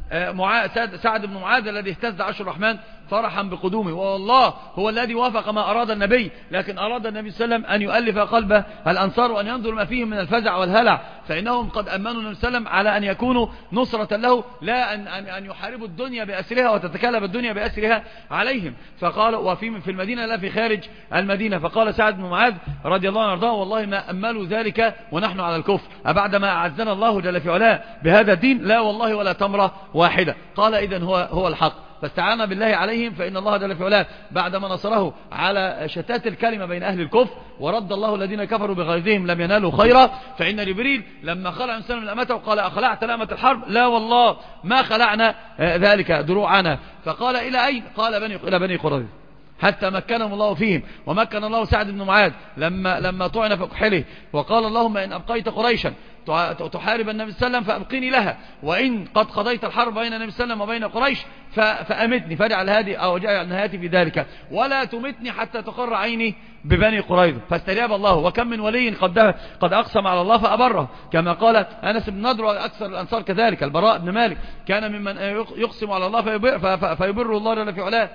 سعد بن معاذ الذي اهتز عرش الرحمن فرحا بقدومه، والله هو الذي وافق ما أراد النبي، لكن أراد النبي صلى الله عليه وسلم أن يؤلف قلب الأنصار وأن ينظر ما فيهم من الفزع والهلع، فإنهم قد أمنوا النبي صلى الله عليه وسلم على أن يكونوا نصرة له، لا أن يحاربوا الدنيا بأسرها وتتكلم الدنيا بأسرها عليهم. فقال وفي المدينة لا في خارج المدينة. فقال سعد بن معاذ رضي الله عنه وارضاه: والله ما أملوا ذلك ونحن على الكفر، أبعدما أعزنا الله جل في علاه بهذا الدين؟ لا والله ولا تمرة واحدة. قال إذن هو الحق. فاستعان بالله عليهم، فإن الله جل في علاه بعدما نصره على شتات الكلمة بين أهل الكفر ورد الله الذين كفروا بغيظهم لم ينالوا خيرا، فإن جبريل لما خلع إنسان من أمته وقال: أخلعت لامة الحرب؟ لا والله ما خلعنا ذلك دروعنا. فقال: إلى أين؟ قال: إلى بني قريظة، حتى مكنهم الله فيهم. ومكن الله سعد بن معاذ لما طعن في كحله وقال: اللهم إن أبقيت قريشا تحارب النبي صلى الله عليه وسلم فأبقيني لها، وإن قد قضيت الحرب بين النبي صلى الله عليه وسلم وبين قريش فأمتني، فاجعل هذه أو جعل نهايتي في ذلك، ولا تمتني حتى تقر عيني ببني قريظة. فاستجاب الله. وكم من ولي قد أقسم على الله فأبره، كما قال أنس بن نضر وأكثر الأنصار كذلك. البراء بن مالك كان ممن يقسم على الله فيبر الله جل في علاه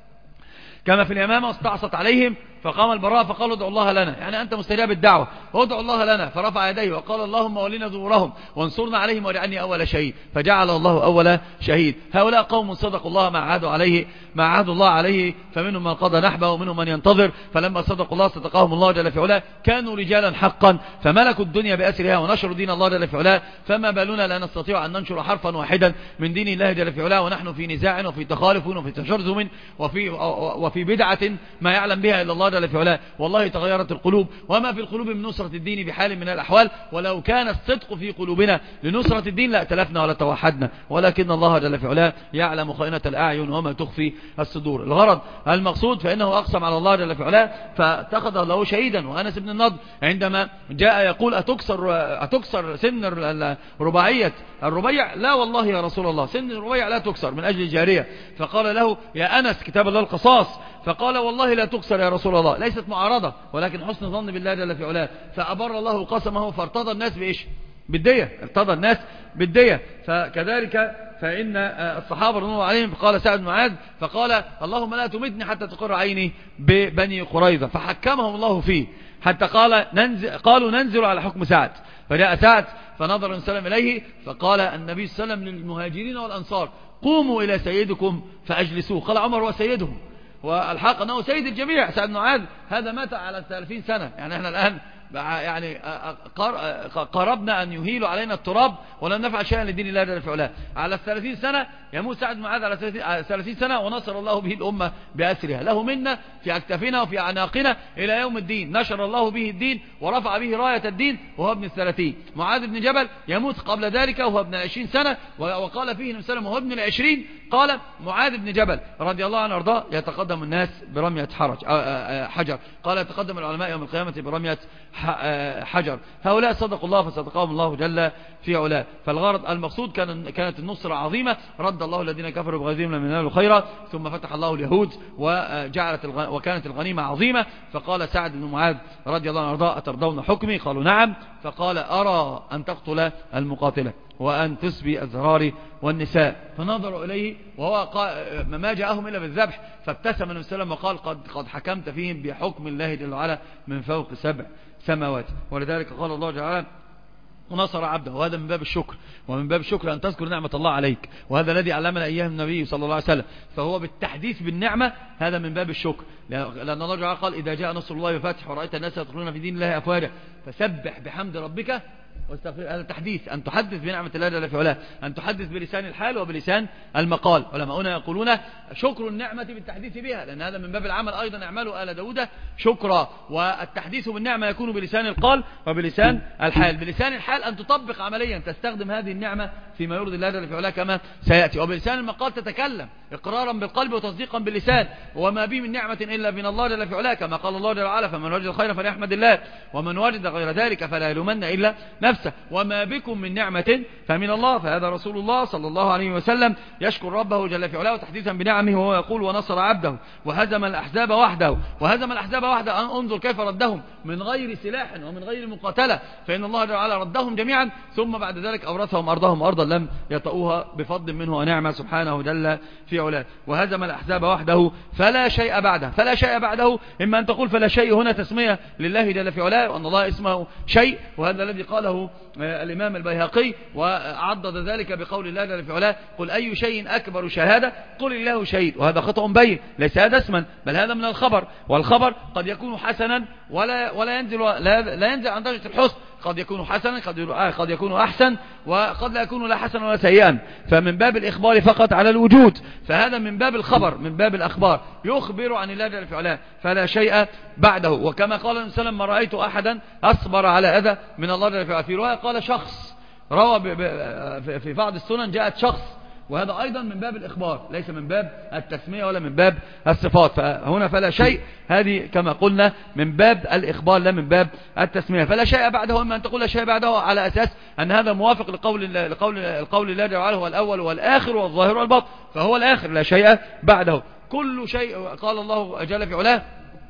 كما في اليمامة، واستعصت عليهم فقام البراء فقالوا: ادعوا الله لنا، يعني أنت مستجاب الدعوة، ادعوا الله لنا. فرفع يديه وقال: اللهم ولنا ظهورهم وانصرنا عليهم واجعلني أول شهيد، فجعل الله أول شهيد. هؤلاء قوم صدقوا الله ما عهدوا الله عليه، فمنهم من قضى نحبه ومنهم من ينتظر. فلما صدقوا الله صدقهم الله جل في علاه، كانوا رجالا حقا فملكوا الدنيا بأسرها ونشروا دين الله جل في علاه. فما بالنا لا نستطيع أن ننشر حرفا واحدا من دين الله جل في علاه ونحن في نزاع وفي تخالف وفي تشرذم وفي بدعة ما يعلم بها إلا الله جل في علاه. والله تغيرت القلوب، وما في القلوب من نصرة الدين بحال من الأحوال، ولو كان الصدق في قلوبنا لنصرة الدين لأتلفنا ولا توحدنا، ولكن الله جل في علاه يعلم خائنة الأعين وما تخفي الصدور. الغرض المقصود فإنه أقسم على الله جل في علاه فاتخذ له شهيدا. وأنس بن النضر عندما جاء يقول: أتكسر سن الربيع؟ لا والله يا رسول الله، سن الربيع لا تكسر من أجل الجارية. فقال له: يا أنس كتاب الله القصاص. فقال: والله لا تكسر يا رسول الله. ليست معارضة ولكن حسن ظن بالله جل في علاه. فأبر الله قسمه فارتضى الناس بإيش؟ بالدية. ارتضى الناس بالدية. فكذلك فإن الصحابة رضي الله عليهم قال سعد بن معاذ فقال: اللهم لا تمتني حتى تقر عيني ببني قريظة. فحكمهم الله فيه حتى قالوا ننزل على حكم سعد. فجاء سعد فنظر وسلم إليه فقال النبي صلى الله عليه وسلم للمهاجرين والأنصار: قوموا إلى سيدكم فأجلسوه. قال عمر: هو سيدهم، والحق أنه سيد الجميع. سعد بن معاذ هذا مات على 30 سنة، يعني احنا الآن يعني قربنا أن يهيلوا علينا التراب ولم نفعل شيئا لدين الله جل في علاه. على 30 سنة يموت سعد بن معاذ على 30 سنة ونصر الله به الأمة بأسرها، له منا في أكتافنا وفي أعناقنا إلى يوم الدين، نشر الله به الدين ورفع به راية الدين وهو ابن 30. معاذ بن جبل يموت قبل ذلك وهو ابن 20 سنة، وقال فيه النبي صلى الله عليه وسلم وهو ابن 20 قال معاذ بن جبل رضي الله عنه وارضاه يتقدم الناس برمية حجر، قال يتقدم العلماء يوم القيامة برمية حجر. هؤلاء صدقوا الله فصدقهم الله جل في علاه. فالغرض المقصود كانت النصرة عظيمة، رد الله الذين كفروا بغيظهم لم ينالوا خيرا، ثم فتح الله اليهود وكانت الغنيمة عظيمة. فقال سعد بن معاذ رضي الله عنه وارضاه أترضون حكمي؟ قالوا نعم. فقال أرى أن تقتل المقاتلة وأن تسبي الزرار والنساء. فنظروا إليه وهو ما جاءهم إلا بالذبح، فابتسم النبي صلى الله عليه وسلم وقال قد حكمت فيهم بحكم الله جل وعلا من فوق 7 سماوات. ولذلك قال الله جل وعلا ونصر عبده، وهذا من باب الشكر، ومن باب الشكر أن تذكر نعمة الله عليك، وهذا الذي علمنا إياه النبي صلى الله عليه وسلم. فهو بالتحديث بالنعمة هذا من باب الشكر، لأن الله جل قال إذا جاء نصر الله وفتح ورأيت الناس يدخلون في دين الله أفواجا فسبح بحمد ربك واستغفر. هذا تحديث، أن تحدث بنعمة الله جل في علاه، أن تحدث بلسان الحال وبلسان المقال. علماؤنا يقولون شكر النعمة بالتحديث بها، لأن هذا من باب العمل أيضا، اعملوا آل داود شكرا. والتحديث بالنعمة يكون بلسان القال وبلسان الحال. بلسان الحال أن تطبق عمليا، تستخدم هذه النعمة فيما يرضي الله جل في علاه كما سيأتي. وبلسان المقال تتكلم إقرارا بالقلب وتصديقا باللسان، وما بي من نعمة إلا من الله جل في علاه، كما قال الله جل وعلا فمن وجد خيرا فليحمد الله ومن وجد غير ذلك فلا يلومن إلا نفسه، وما بكم من نعمة فمن الله. فهذا رسول الله صلى الله عليه وسلم يشكر ربه جل في علاه تحديثا بنعمه، وهو يقول ونصر عبده وهزم الأحزاب وحده. وهزم الأحزاب وحده، انظر كيف ردهم من غير سلاح ومن غير مقاتلة، فإن الله جل وعلا ردهم جميعا، ثم بعد ذلك أورثهم أرضهم أرضا لم يطؤوها بفضل منه ونعمة سبحانه جل في علاه. وهزم الأحزاب وحده فلا شيء بعده. فلا شيء بعده، إما أن تقول فلا شيء هنا تسمية لله جل في علاه، وأن الله اسمه شيء، وهذا الذي قاله الإمام البيهقي وعضد ذلك بقول الله جل في علاه قل أي شيء أكبر شهادة قل الله شهيد. وهذا خطأ بين، ليس هذا اسما بل هذا من الخبر، والخبر قد يكون حسنا ولا ينزل عن درجة الحسن، قد يكون حسنا قد يكون أحسن، وقد لا يكون لا حسنا ولا سيئا، فمن باب الإخبار فقط على الوجود. فهذا من باب الخبر، من باب الأخبار، يخبر عن الله جل في علاه فلا شيء بعده. وكما قال النبي صلى الله عليه وسلم ما رأيت أحدا أصبر على أذى من الله جل في علاه. في رواية قال شخص، روى في بعض السنن جاءت شخص، وهذا أيضا من باب الإخبار، ليس من باب التسمية ولا من باب الصفات. فهنا فلا شيء، هذه كما قلنا من باب الإخبار لا من باب التسمية. فلا شيء بعده، إما أن تقول لا شيء بعده على أساس أن هذا موافق لقول الله جل وعلا هو الأول والآخر والظاهر والباطن، فهو الآخر لا شيء بعده. كل شيء قال الله جل في علاه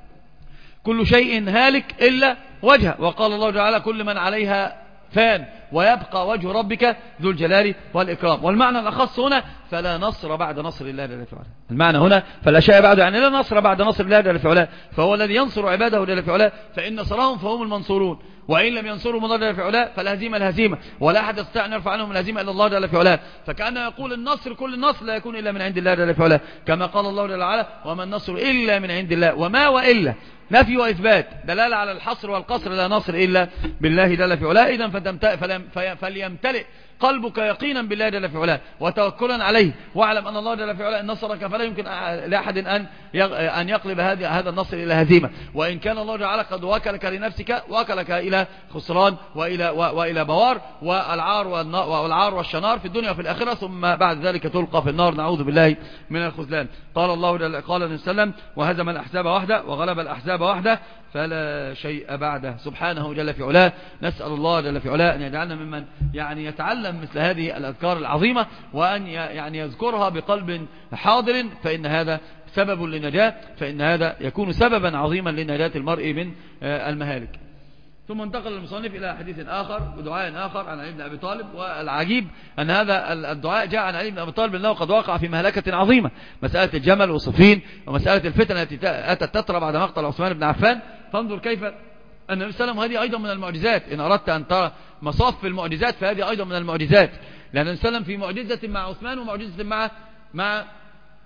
كل شيء هالك إلا وجهه، وقال الله تعالى كل من عليها فان ويبقى وجه ربك ذو الجلال والإكرام. والمعنى الأخص هنا فلا نصر بعد نصر الله جل في علاه. المعنى هنا فلا شيء بعده، يعني لا نصر بعد نصر الله جل في علاه، فهو الذي ينصر عباده جل في علاه، فإن نصرهم فهم المنصورون، وإن لم ينصروا الله جل في علاه فالهزيمة الهزيمة، ولا أحد يستطيع أن يرفع عنهم الهزيمة إلا الله جل في علاه. فكأنه يقول النصر كل النصر لا يكون إلا من عند الله جل في علاه، كما قال الله جل وعلا وما النصر إلا من عند الله. وما وإلا نفي وإثبات، دلالة على الحصر والقصر، لا نصر إلا بالله جل في علاه. إذن فليمتلئ قلبك يقينا بالله جل في علاه وتوكلا عليه، واعلم أن الله جل في علاه إن نصرك فلا يمكن لأحد أن يقلب هذا النصر إلى هزيمة، وإن كان الله جل قد وكلك لنفسك وكلك إلى خسران وإلى بوار والعار والشنار في الدنيا وفي الآخرة، ثم بعد ذلك تلقى في النار، نعوذ بالله من الخذلان. قال الله جل قال النبي صلى الله عليه وسلم وهزم الأحزاب وحده وغلب الأحزاب وحده فلا شيء بعده سبحانه جل في علاه. نسأل الله جل في علاه أن يجعلنا ممن يعني يتعلم مثل هذه الأذكار العظيمة، وأن يعني يذكرها بقلب حاضر، فإن هذا سبب للنجاة، فإن هذا يكون سببا عظيما لنجاة المرء من المهالك. ثم انتقل المصنف إلى حديث آخر ودعاء آخر عن علي بن أبي طالب. والعجيب أن هذا الدعاء جاء عن علي بن أبي طالب أنه قد وقع في مهلكة عظيمة، مسألة الجمل وصفين ومسألة الفتن التي أتت تترى بعد مقتل عثمان بن عفان. فانظر كيف أن النبي صلى الله عليه وسلم، هذه أيضا من المعجزات، إن أردت أن ترى مصاف المعجزات فهذه أيضا من المعجزات، لأن النبي صلى الله عليه وسلم في معجزة مع عثمان ومعجزة مع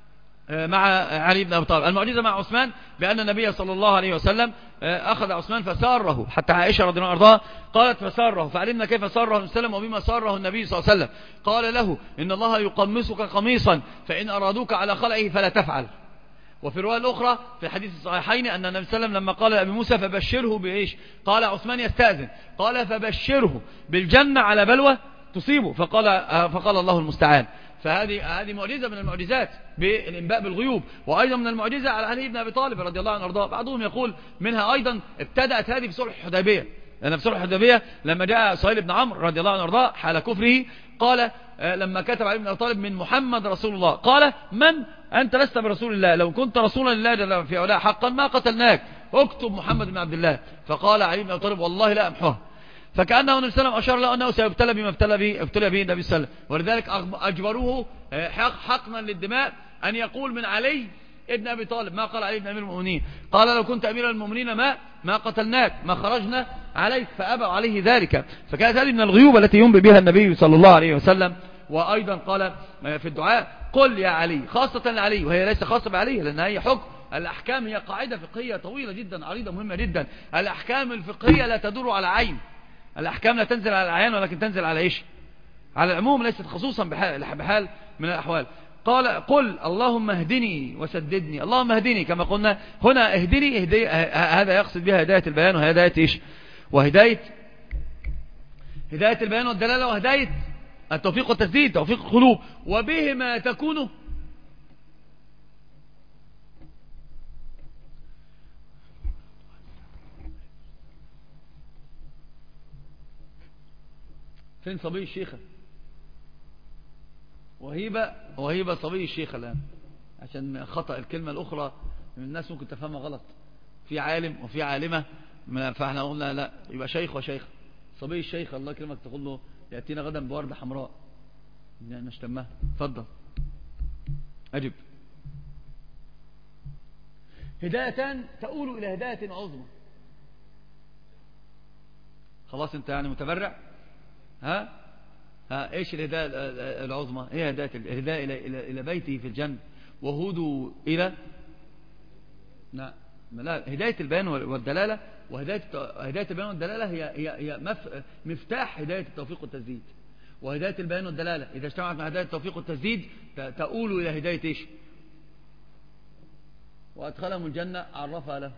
مع علي بن أبي طالب. المعجزة مع عثمان بأن النبي صلى الله عليه وسلم أخذ عثمان فساره، حتى عائشة رضي الله عنها قالت فساره، فعلمنا كيف ساره النبي صلى الله عليه وسلم وبما ساره النبي صلى الله عليه وسلم. قال له إن الله يقمصك قميصا فإن أرادوك على خلعه فلا تفعل. وفي الرواية الأخرى في الحديث الصحيحين أن النبي صلى الله عليه وسلم لما قال لأبي موسى فبشره بإيش، قال عثمان يستأذن، قال فبشره بالجنة على بلوى تصيبه، فقال الله المستعان. فهذه معجزة من المعجزات بالإنباء بالغيوب، وأيضا من المعجزة على علي بن أبي طالب رضي الله عنه وارضاه. بعضهم يقول منها أيضا ابتدأت هذه في صلح الحديبية، لأن في صلح الحديبية لما جاء سهيل بن عمرو رضي الله عنه وارضاه حال كفره، قال لما كتب علي بن أبي طالب من محمد رسول الله، قال من أنت لست برسول الله، لو كنت رسولا لله جل في علاه حقا ما قتلناك، اكتب محمد بن عبد الله. فقال علي بن أبي طالب والله لا أمحوها. فكأنه النبي صلى الله عليه وسلم أشار له أنه سيبتلى بما ابتلى به النبي صلى الله عليه وسلم، ولذلك أجبروه حقنا للدماء أن يقول من علي ابن أبي طالب ما قال علي بن أمير المؤمنين، قال لو كنت أمير المؤمنين ما قتلناك، ما خرجنا عليك، فأبوا عليه ذلك. فكانت هذه من الغيوب التي ينبئ بها النبي صلى الله عليه وسلم. وأيضا قال في الدعاء قل يا علي، خاصة لعلي، وهي ليس خاصة بعلي لأن هي حكم الأحكام، هي قاعدة فقهية طويلة جدا عريضة مهمة جدا. الأحكام الفقهية لا تدور على عين، الأحكام لا تنزل على العيان ولكن تنزل على إيش، على العموم، ليست خصوصا بحال من الأحوال. قال قل اللهم اهدني وسددني، اللهم اهدني كما قلنا هنا اهدني، هذا يقصد بها هداية البيان وهداية إيش، وهداية البيان والدلالة، وهداية التوفيق والتسديد، توفيق القلوب، وبهما تكون فين صبي الشيخة وهيبة صبي الشيخة الآن، عشان خطأ الكلمة الأخرى الناس ممكن تفهمها غلط، في عالم وفي عالمة، فاحنا قلنا لا، يبقى شيخ وشيخ. صبي الشيخ الله يكرمك تقول له يأتينا غدا بوردة حمراء نشتمها. اتفضل أجب. هدايتان تؤول إلى هداية عظمى. خلاص انت يعني متبرع. ايش الهداية العظمى؟ ايه الهداية الى بيته في الجنة، وهدوا الى لا، هداية البيان والدلالة، وهداية البيان والدلالة هي مفتاح هداية التوفيق والتسديد. وهداية البيان والدلالة إذا اجتمعت مع هداية التوفيق والتسديد تؤول إلى هداية إيش؟ وأدخلهم الجنة عرفها له.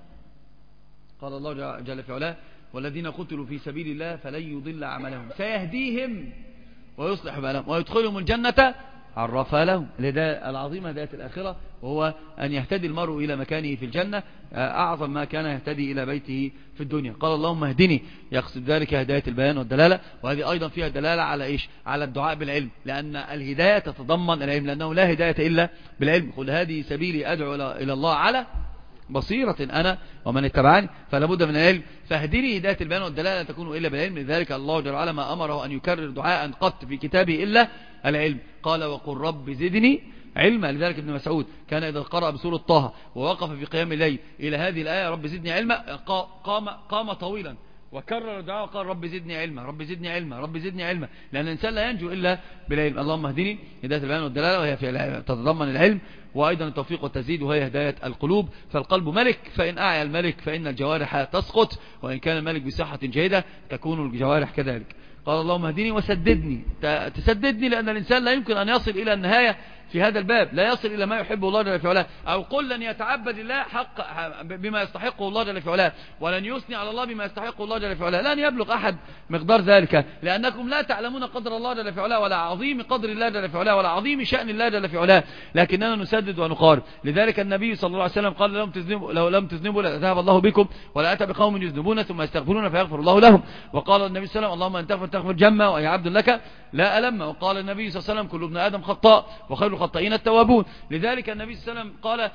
قال الله جل في علاه والذين قتلوا في سبيل الله فلن يضل أعمالهم سيهديهم ويصلح بالهم ويدخلهم الجنة عرفها لهم. الهداية العظيمة هداية الآخرة، وهو أن يهتدي المرء إلى مكانه في الجنة أعظم ما كان يهتدي إلى بيته في الدنيا. قال اللهم اهدني، يقصد ذلك هداية البيان والدلالة، وهذه أيضا فيها دلالة على إيش؟ على الدعاء بالعلم، لأن الهداية تتضمن العلم، لأنه لا هداية إلا بالعلم. قل هذه سبيلي أدعو إلى الله على بصيرة أنا ومن اتبعني، فلا بد من العلم. فاهدني هداية البيان والدلالة تكون إلا بالعلم. لذلك الله جل وعلا ما أمره أن يكرر دعاء قط في كتابه إلا العلم. قال وقل رب زدني علما. لذلك ابن مسعود كان إذا قرأ بسورة طه ووقف في قيام الليل إلى هذه الآية رب زدني علما قام طويلا وكرر الدعاء وقال رب زدني علما، رب زدني علما، رب زدني علما، لأن الإنسان لا ينجو إلا بالعلم. اللهم اهدني هداية البيان والدلالة، وهي في تتضمن العلم، وأيضا التوفيق والتسديد، وهي هداية القلوب. فالقلب ملك، فإن أعيا الملك فإن الجوارح تسقط، وإن كان الملك بصحة جيدة تكون الجوارح كذلك. قال اللهم اهدني وسددني، تسددني، لأن الإنسان لا يمكن أن يصل إلى النهاية في هذا الباب، لا يصل إلى ما يحبه الله جل في علاه، أو قل لن يتعبد الله حق بما يستحقه الله جل في علاه، ولن يثني على الله بما يستحقه الله جل في علاه، لن يبلغ أحد مقدار ذلك، لأنكم لا تعلمون قدر الله جل في علاه، ولا عظيم قدر الله جل في علاه، ولا عظيم شأن الله جل في علاه، لكننا نسدد ونقارب. لذلك النبي صلى الله عليه وسلم قال لو لم تذنبوا لذهب الله بكم، ولا أتى بقوم يذنبون ثم يستغفرون فيغفر الله لهم. وقال النبي صلى الله عليه وسلم اللهم أن تغفر جما، وأي عبد لك لا ألم. وقال النبي صلى الله عليه وسلم كل ابن آدم خطاء وخير الخطائين التوابون. لذلك النبي صلى الله عليه وسلم قال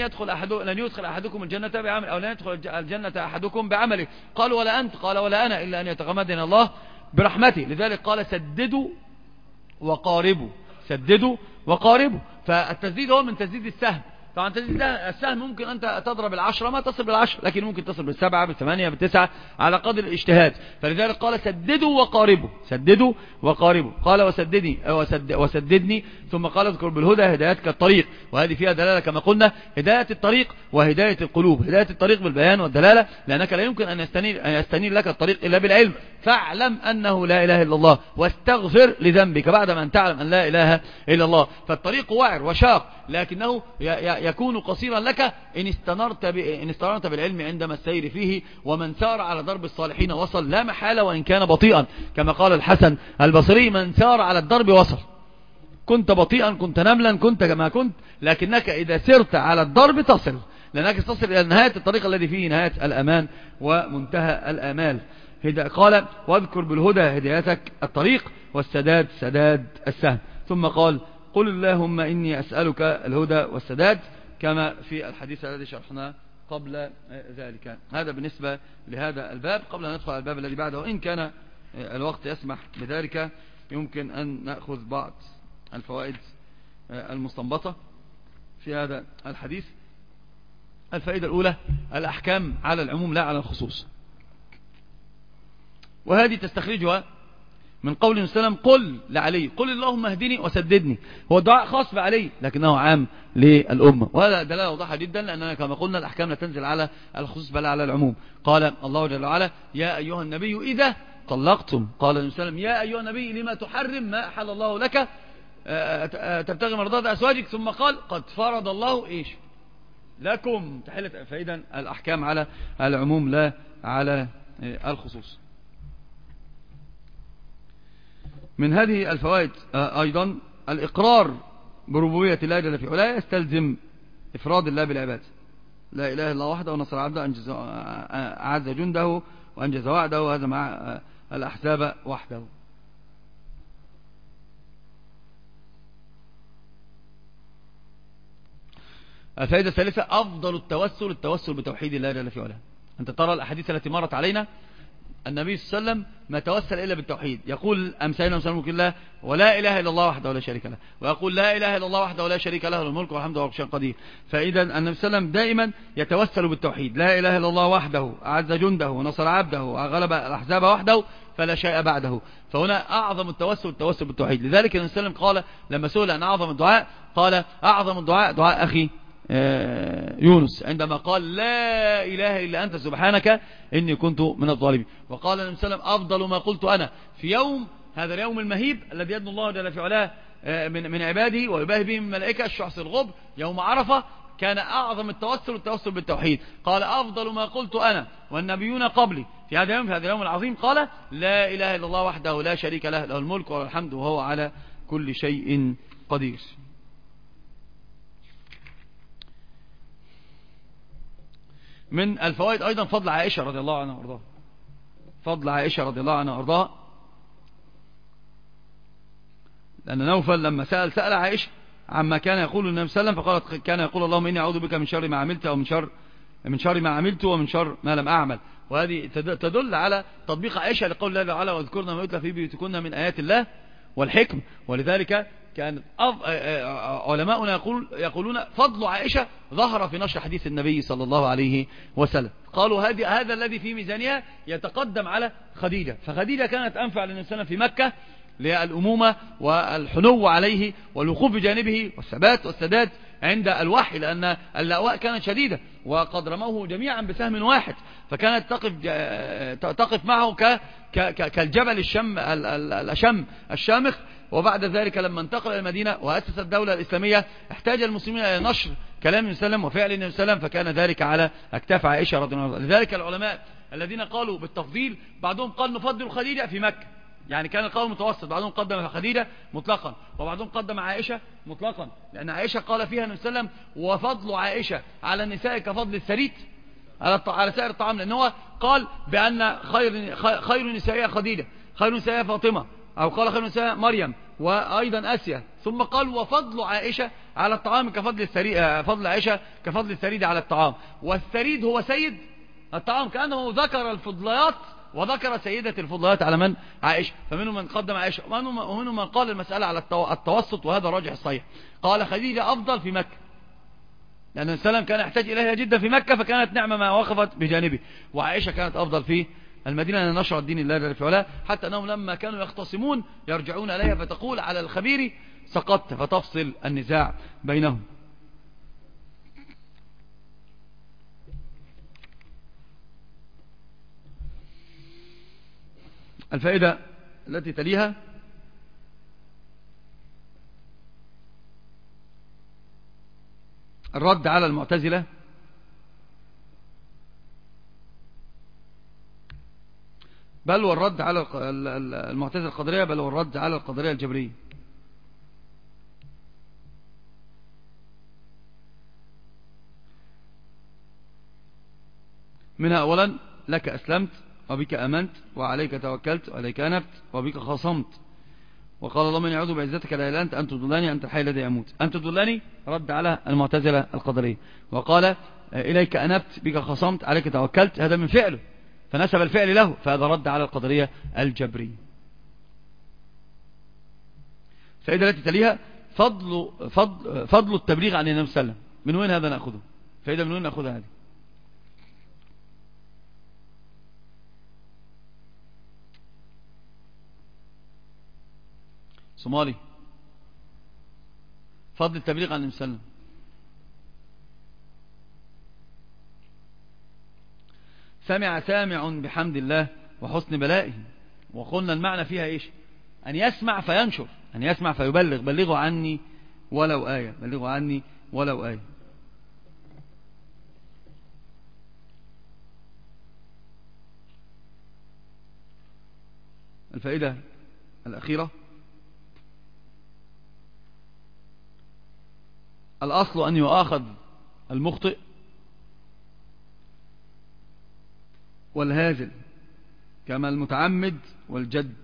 لن يدخل أحدكم الجنة بعمل، أو لن يدخل الجنة أحدكم بعمله. قالوا ولا أنت؟ قال ولا أنا، إلا أن يتغمدنا الله برحمته. لذلك قال سددوا وقاربوا، سددوا وقاربوا. فالتسديد هو من تسديد السهم، طبعا تزيد السهم ممكن أنت تضرب 10 ما تصل 10، لكن ممكن تصل 7 8 9 على قدر الاجتهاد. فلذلك قال سددوا وقاربوا، سددوا وقاربوا. قال وسددني، ثم قال اذكر بالهدى هدايتك الطريق. وهذه فيها دلالة كما قلنا هداية الطريق وهداية القلوب. هداية الطريق بالبيان والدلالة، لأنك لا يمكن أن يستنير لك الطريق إلا بالعلم. فاعلم أنه لا إله إلا الله واستغفر لذنبك بعدما أن تعلم أن لا إله إلا الله. فالطريق وعر وشاق، لكنه يكون قصيرا لك إن استنرت بالعلم عندما السير فيه. ومن سار على درب الصالحين وصل لا محالة وإن كان بطيئا، كما قال الحسن البصري من سار على الدرب وصل. كنت بطيئا، كنت نملا، كنت كما كنت، لكنك إذا سرت على الدرب تصل، لأنك تصل إلى نهاية الطريق الذي فيه نهاية الأمان ومنتهى الآمال. قال واذكر بالهدى هدايتك الطريق والسداد سداد السهم. ثم قال قل اللهم إني أسألك الهدى والسداد، كما في الحديث الذي شرحناه قبل ذلك. هذا بالنسبة لهذا الباب. قبل أن ندخل على الباب الذي بعده، إن كان الوقت يسمح بذلك، يمكن أن نأخذ بعض الفوائد المستنبطة في هذا الحديث. الفائدة الأولى الأحكام على العموم لا على الخصوص، وهذه تستخرجها من قول النبي صلى الله عليه وسلم قل لعلي قل اللهم اهدني وسددني. هو الدعاء خاص بعلي لكنه عام للأمة، وهذا دلالة واضحة جدا، لأننا كما قلنا الأحكام لا تنزل على الخصوص بل على العموم. قال الله جل وعلا يا أيها النبي إذا طلقتم، قال النبي صلى الله عليه وسلم يا أيها النبي لما تحرم ما أحل الله لك تبتغي مرضات أزواجك، ثم قال قد فرض الله إيش لكم تحلة. فإذا الأحكام على العموم لا على الخصوص. من هذه الفوائد أيضا الإقرار بربوبية الله جل في علاه يستلزم إفراد الله بالعباد. لا إله إلا الله وحده ونصر عبده أعز جنده وأنجز وعده، وهذا مع الأحزاب وحده. الفائدة الثالثة أفضل التوسل بتوحيد الله جل في علاه. أنت ترى الأحاديث التي مرت علينا النبي صلى الله عليه وسلم ما توسل إلا بالتوحيد. يقول أمثالنا وسلم الله ولا إله إلا الله وحده ولا شريك له، ويقول لا إله إلا الله وحده ولا شريك له الملك والحمد وهو على كل شيء قدير. فإذا النبي صلى الله عليه وسلم دائما يتوسل بالتوحيد، لا إله إلا الله وحده أعز جنده ونصر عبده وغلب الأحزاب وحده فلا شيء بعده. فهنا أعظم التوسل بالتوحيد. لذلك النبي صلى الله عليه وسلم قال لما سئل عن أعظم الدعاء قال أعظم الدعاء دعاء أخي يونس عندما قال لا إله إلا أنت سبحانك إني كنت من الظالمين. وقال النبي صلى الله عليه وسلم أفضل ما قلت أنا في يوم هذا اليوم المهيب الذي يدنو الله جل في علاه من عباده ويباهي به من الملائكة الشخص الغب يوم عرفة، كان أعظم التوسل بالتوحيد. قال أفضل ما قلت أنا والنبيون قبلي في هذا اليوم العظيم قال لا إله إلا الله وحده لا شريك له له الملك والحمد وهو على كل شيء قدير. من الفوائد أيضا فضل عائشة رضي الله عنها وارضاها. فضل عائشة رضي الله عنها وارضاها، لأن نوفل لما سأل عائشة عما كان يقول النبي صلى الله عليه وسلم فقالت كان يقول اللهم إني أعوذ بك من شر ما عملت أو من شر ما عملت ومن شر ما لم أعمل. وهذه تدل على تطبيق عائشة لقول الله تعالى واذكرنا ما يتلى في بيوتكن من آيات الله والحكم. ولذلك كان علماؤنا يقولون فضل عائشة ظهر في نشر حديث النبي صلى الله عليه وسلم. قالوا هذا الذي في ميزانها يتقدم على خديجة، فخديجة كانت أنفع للنبي صلى الله عليه وسلم في مكة للأمومة والحنو عليه والوقوف بجانبه والثبات والسداد عند الوحي، لأن اللأواء كانت شديدة وقد رموه جميعا بسهم واحد، فكانت تقف معه كالجبل الأشم الشامخ. وبعد ذلك لما انتقل إلى المدينة وأسس الدولة الإسلامية احتاج المسلمين إلى نشر كلام النبي صلى الله عليه وسلم وفعل النبي صلى الله عليه وسلم، فكان ذلك على أكتاف عائشة رضي الله عنها. لذلك العلماء الذين قالوا بالتفضيل بعضهم قال نفضل خديجة في مكة، يعني كان القول متوسط، بعضهم قدم خديجة مطلقا وبعضهم قدم عائشة مطلقا، لأن عائشة قال فيها النبي صلى الله عليه وسلم وفضل عائشة على النساء كفضل الثريد على سائر الطعام، لأنه قال بأن خير نسائها خديجة، خير نسائها فاطمة، أو قال خير نسائها مريم وأيضا آسيا، ثم قال وفضل عائشة على الطعام كفضل الثريد، فضل عائشة كفضل الثريد على الطعام، والثريد هو سيد الطعام، كأنه ذكر الفضليات وذكر سيدة الفضليات على من؟ عائشة. فمنهم من قدم عائشة ومنهم من قال المسألة على التوسط، وهذا راجح الصحيح. قال خديجة أفضل في مكة، لأن السلام كان يحتاج إليها جدا في مكة، فكانت نعمة ما وقفت بجانبه. وعائشة كانت أفضل في المدينة لأن نشرت دين الله جل في علاه، حتى أنهم لما كانوا يختصمون يرجعون إليها فتقول على الخبير سقطت، فتفصل النزاع بينهم. الفائدة التي تليها الرد على المعتزلة، بل والرد على المعتزلة القدرية، بل والرد على القدرية الجبرية. منها أولا لك أسلمت وبك أمنت وعليك توكلت وعليك أنبت وبك خاصمت. وقال الله من يعوذ بعزتك لا إله أنت أن تضلني أنت الحي الذي يموت. أن تضلني رد على المعتزلة القدرية. وقال إليك أنبت بك خاصمت عليك توكلت، هذا من فعله فنسب الفعل له، فهذا رد على القدرية الجبرية. الفائدة التي تليها فضل التبليغ عن النبي صلى الله عليه وسلم. من وين هذا نأخذه؟ فائدة من وين نأخذها هذه؟ صومالي. فضل التبليغ عن النبي صلى الله عليه وسلم. سمع سامع بحمد الله وحسن بلائه. وقلنا المعنى فيها ايش؟ ان يسمع فينشر، ان يسمع فيبلغ. بلغوا عني ولو آية، بلغوا عني ولو آية. الفائدة الأخيرة الأصل أن يؤاخذ المخطئ والهازل كما المتعمد والجد.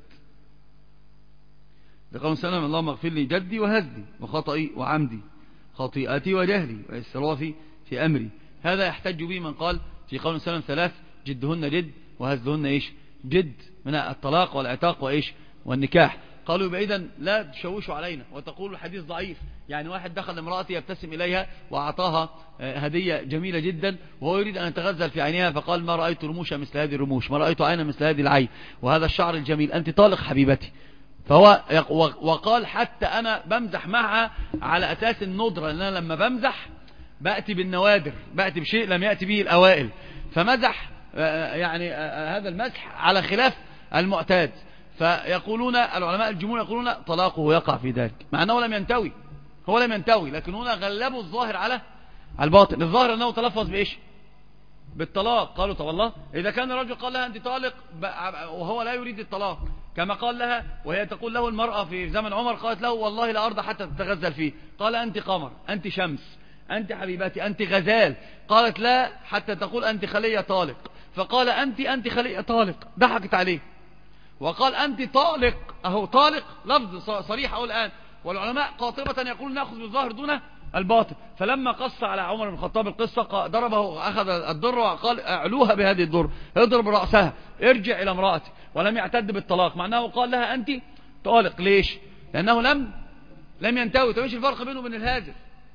لقول سلام اللهم اغفر لي جدي وهزلي وخطئي وعمدي خطيئتي وجهلي وإسرافي في أمري. هذا يحتج به من قال في قول سلام ثلاث جدهن جد وهزلهن إيش؟ جد، من الطلاق والعتاق وإيش؟ والنكاح. قالوا يبقى إذن لا تشوشوا علينا وتقولوا الحديث ضعيف. يعني واحد دخل امرأتي يبتسم إليها وأعطاها هدية جميلة جدا وهو يريد أن يتغزل في عينها، فقال ما رأيت رموشا مثل هذه الرموش، ما رأيت عينا مثل هذه العين، وهذا الشعر الجميل، أنت طالق حبيبتي. فهو وقال حتى أنا بمزح معها على أساس الندرة، لأن أنا لما بمزح بأتي بالنوادر، بأتي بشيء لم يأتي به الأوائل، فمزح يعني هذا المزح على خلاف المعتاد. فيقولون العلماء الجمهور يقولون طلاقه يقع في ذلك، مع أنه لم ينتوي، هو لم ينتوي، لكن هنا غلبوا الظاهر على الباطن. الظاهر أنه تلفظ بإيش؟ بالطلاق. قالوا طب والله إذا كان الرجل قال لها أنت طالق وهو لا يريد الطلاق، كما قال لها وهي تقول له المرأة في زمن عمر، قالت له والله لا أرضى حتى تتغزل فيه، قال أنت قمر، أنت شمس، أنت حبيبتي، أنت غزال. قالت لا حتى تقول أنت خلية طالق، فقال أنت خلية طالق، ضحكت عليه. وقال أنت طالق، أهو طالق لفظ صريح أهو الآن. والعلماء قاطبة يقولون نأخذ بالظاهر دون الباطن. فلما قص على عمر بن الخطاب القصة ضربه، أخذ الضر وقال اعلوها بهذه الضر، اضرب رأسها، ارجع إلى امرأتي، ولم يعتد بالطلاق، مع أنه قال لها أنت طالق. ليش؟ لأنه لم ينتوي. تمشي الفرق بينه وبين الهازل.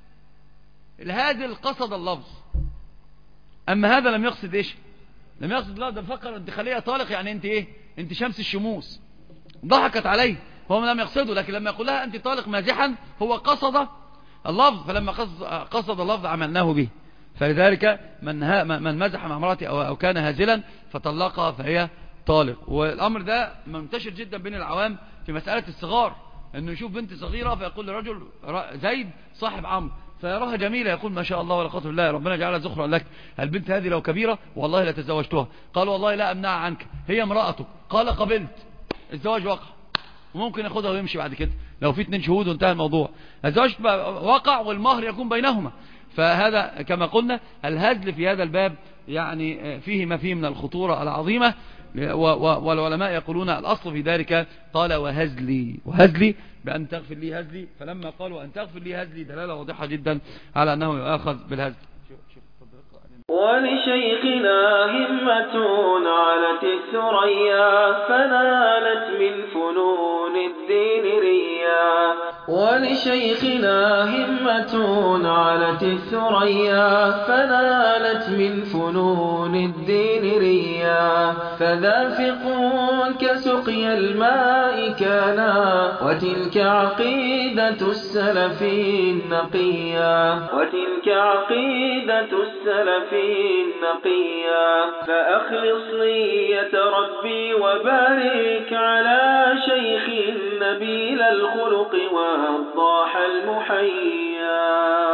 الهازل قصد اللفظ، أما هذا لم يقصد إيش؟ لم يقصد. لا ده فكر أنت خليها طالق يعني أنت إيه؟ أنت شمس الشموس، ضحكت عليه، هو لم يقصده. لكن لما يقول لها أنت طالق مازحا هو قصد اللفظ، فلما قصد اللفظ عملناه به. فلذلك من مزح مع امرأته أو كان هازلا فطلقها فهي طالق. والأمر ده منتشر جدا بين العوام في مسألة الصغار، أنه يشوف بنت صغيرة فيقول لرجل زيد صاحب عمرو فيراها جميلة يقول ما شاء الله ولا قوة الا بالله، ربنا جعلها زخرا لك، البنت هذه لو كبيرة والله لتزوجتها. قال والله لا أمنع عنك، هي امرأتك. قال قبلت، الزواج وقع، وممكن ياخدها ويمشي بعد كده لو في 2 شهود وانتهى الموضوع. الزواج وقع والمهر يكون بينهما. فهذا كما قلنا الهزل في هذا الباب يعني فيه ما فيه من الخطورة العظيمة. والعلماء يقولون الأصل في ذلك قال وهزلي بأن تغفر لي هزلي. فلما قالوا أن تغفر لي هزلي دلالة واضحة جدا على أنه يؤاخذ بالهزل.
ولشيخنا همة علت الثريا، فنالت من فنون الدين ريا، ولشيخنا همة علت الثريا فنالت من فنون الدين ريا فذا فقه كسقي الماء كانا وتلك عقيدة السلف النقيا فأخلص نية ربي وبارك على شيخ نبيل الخلق وضاح المحيا.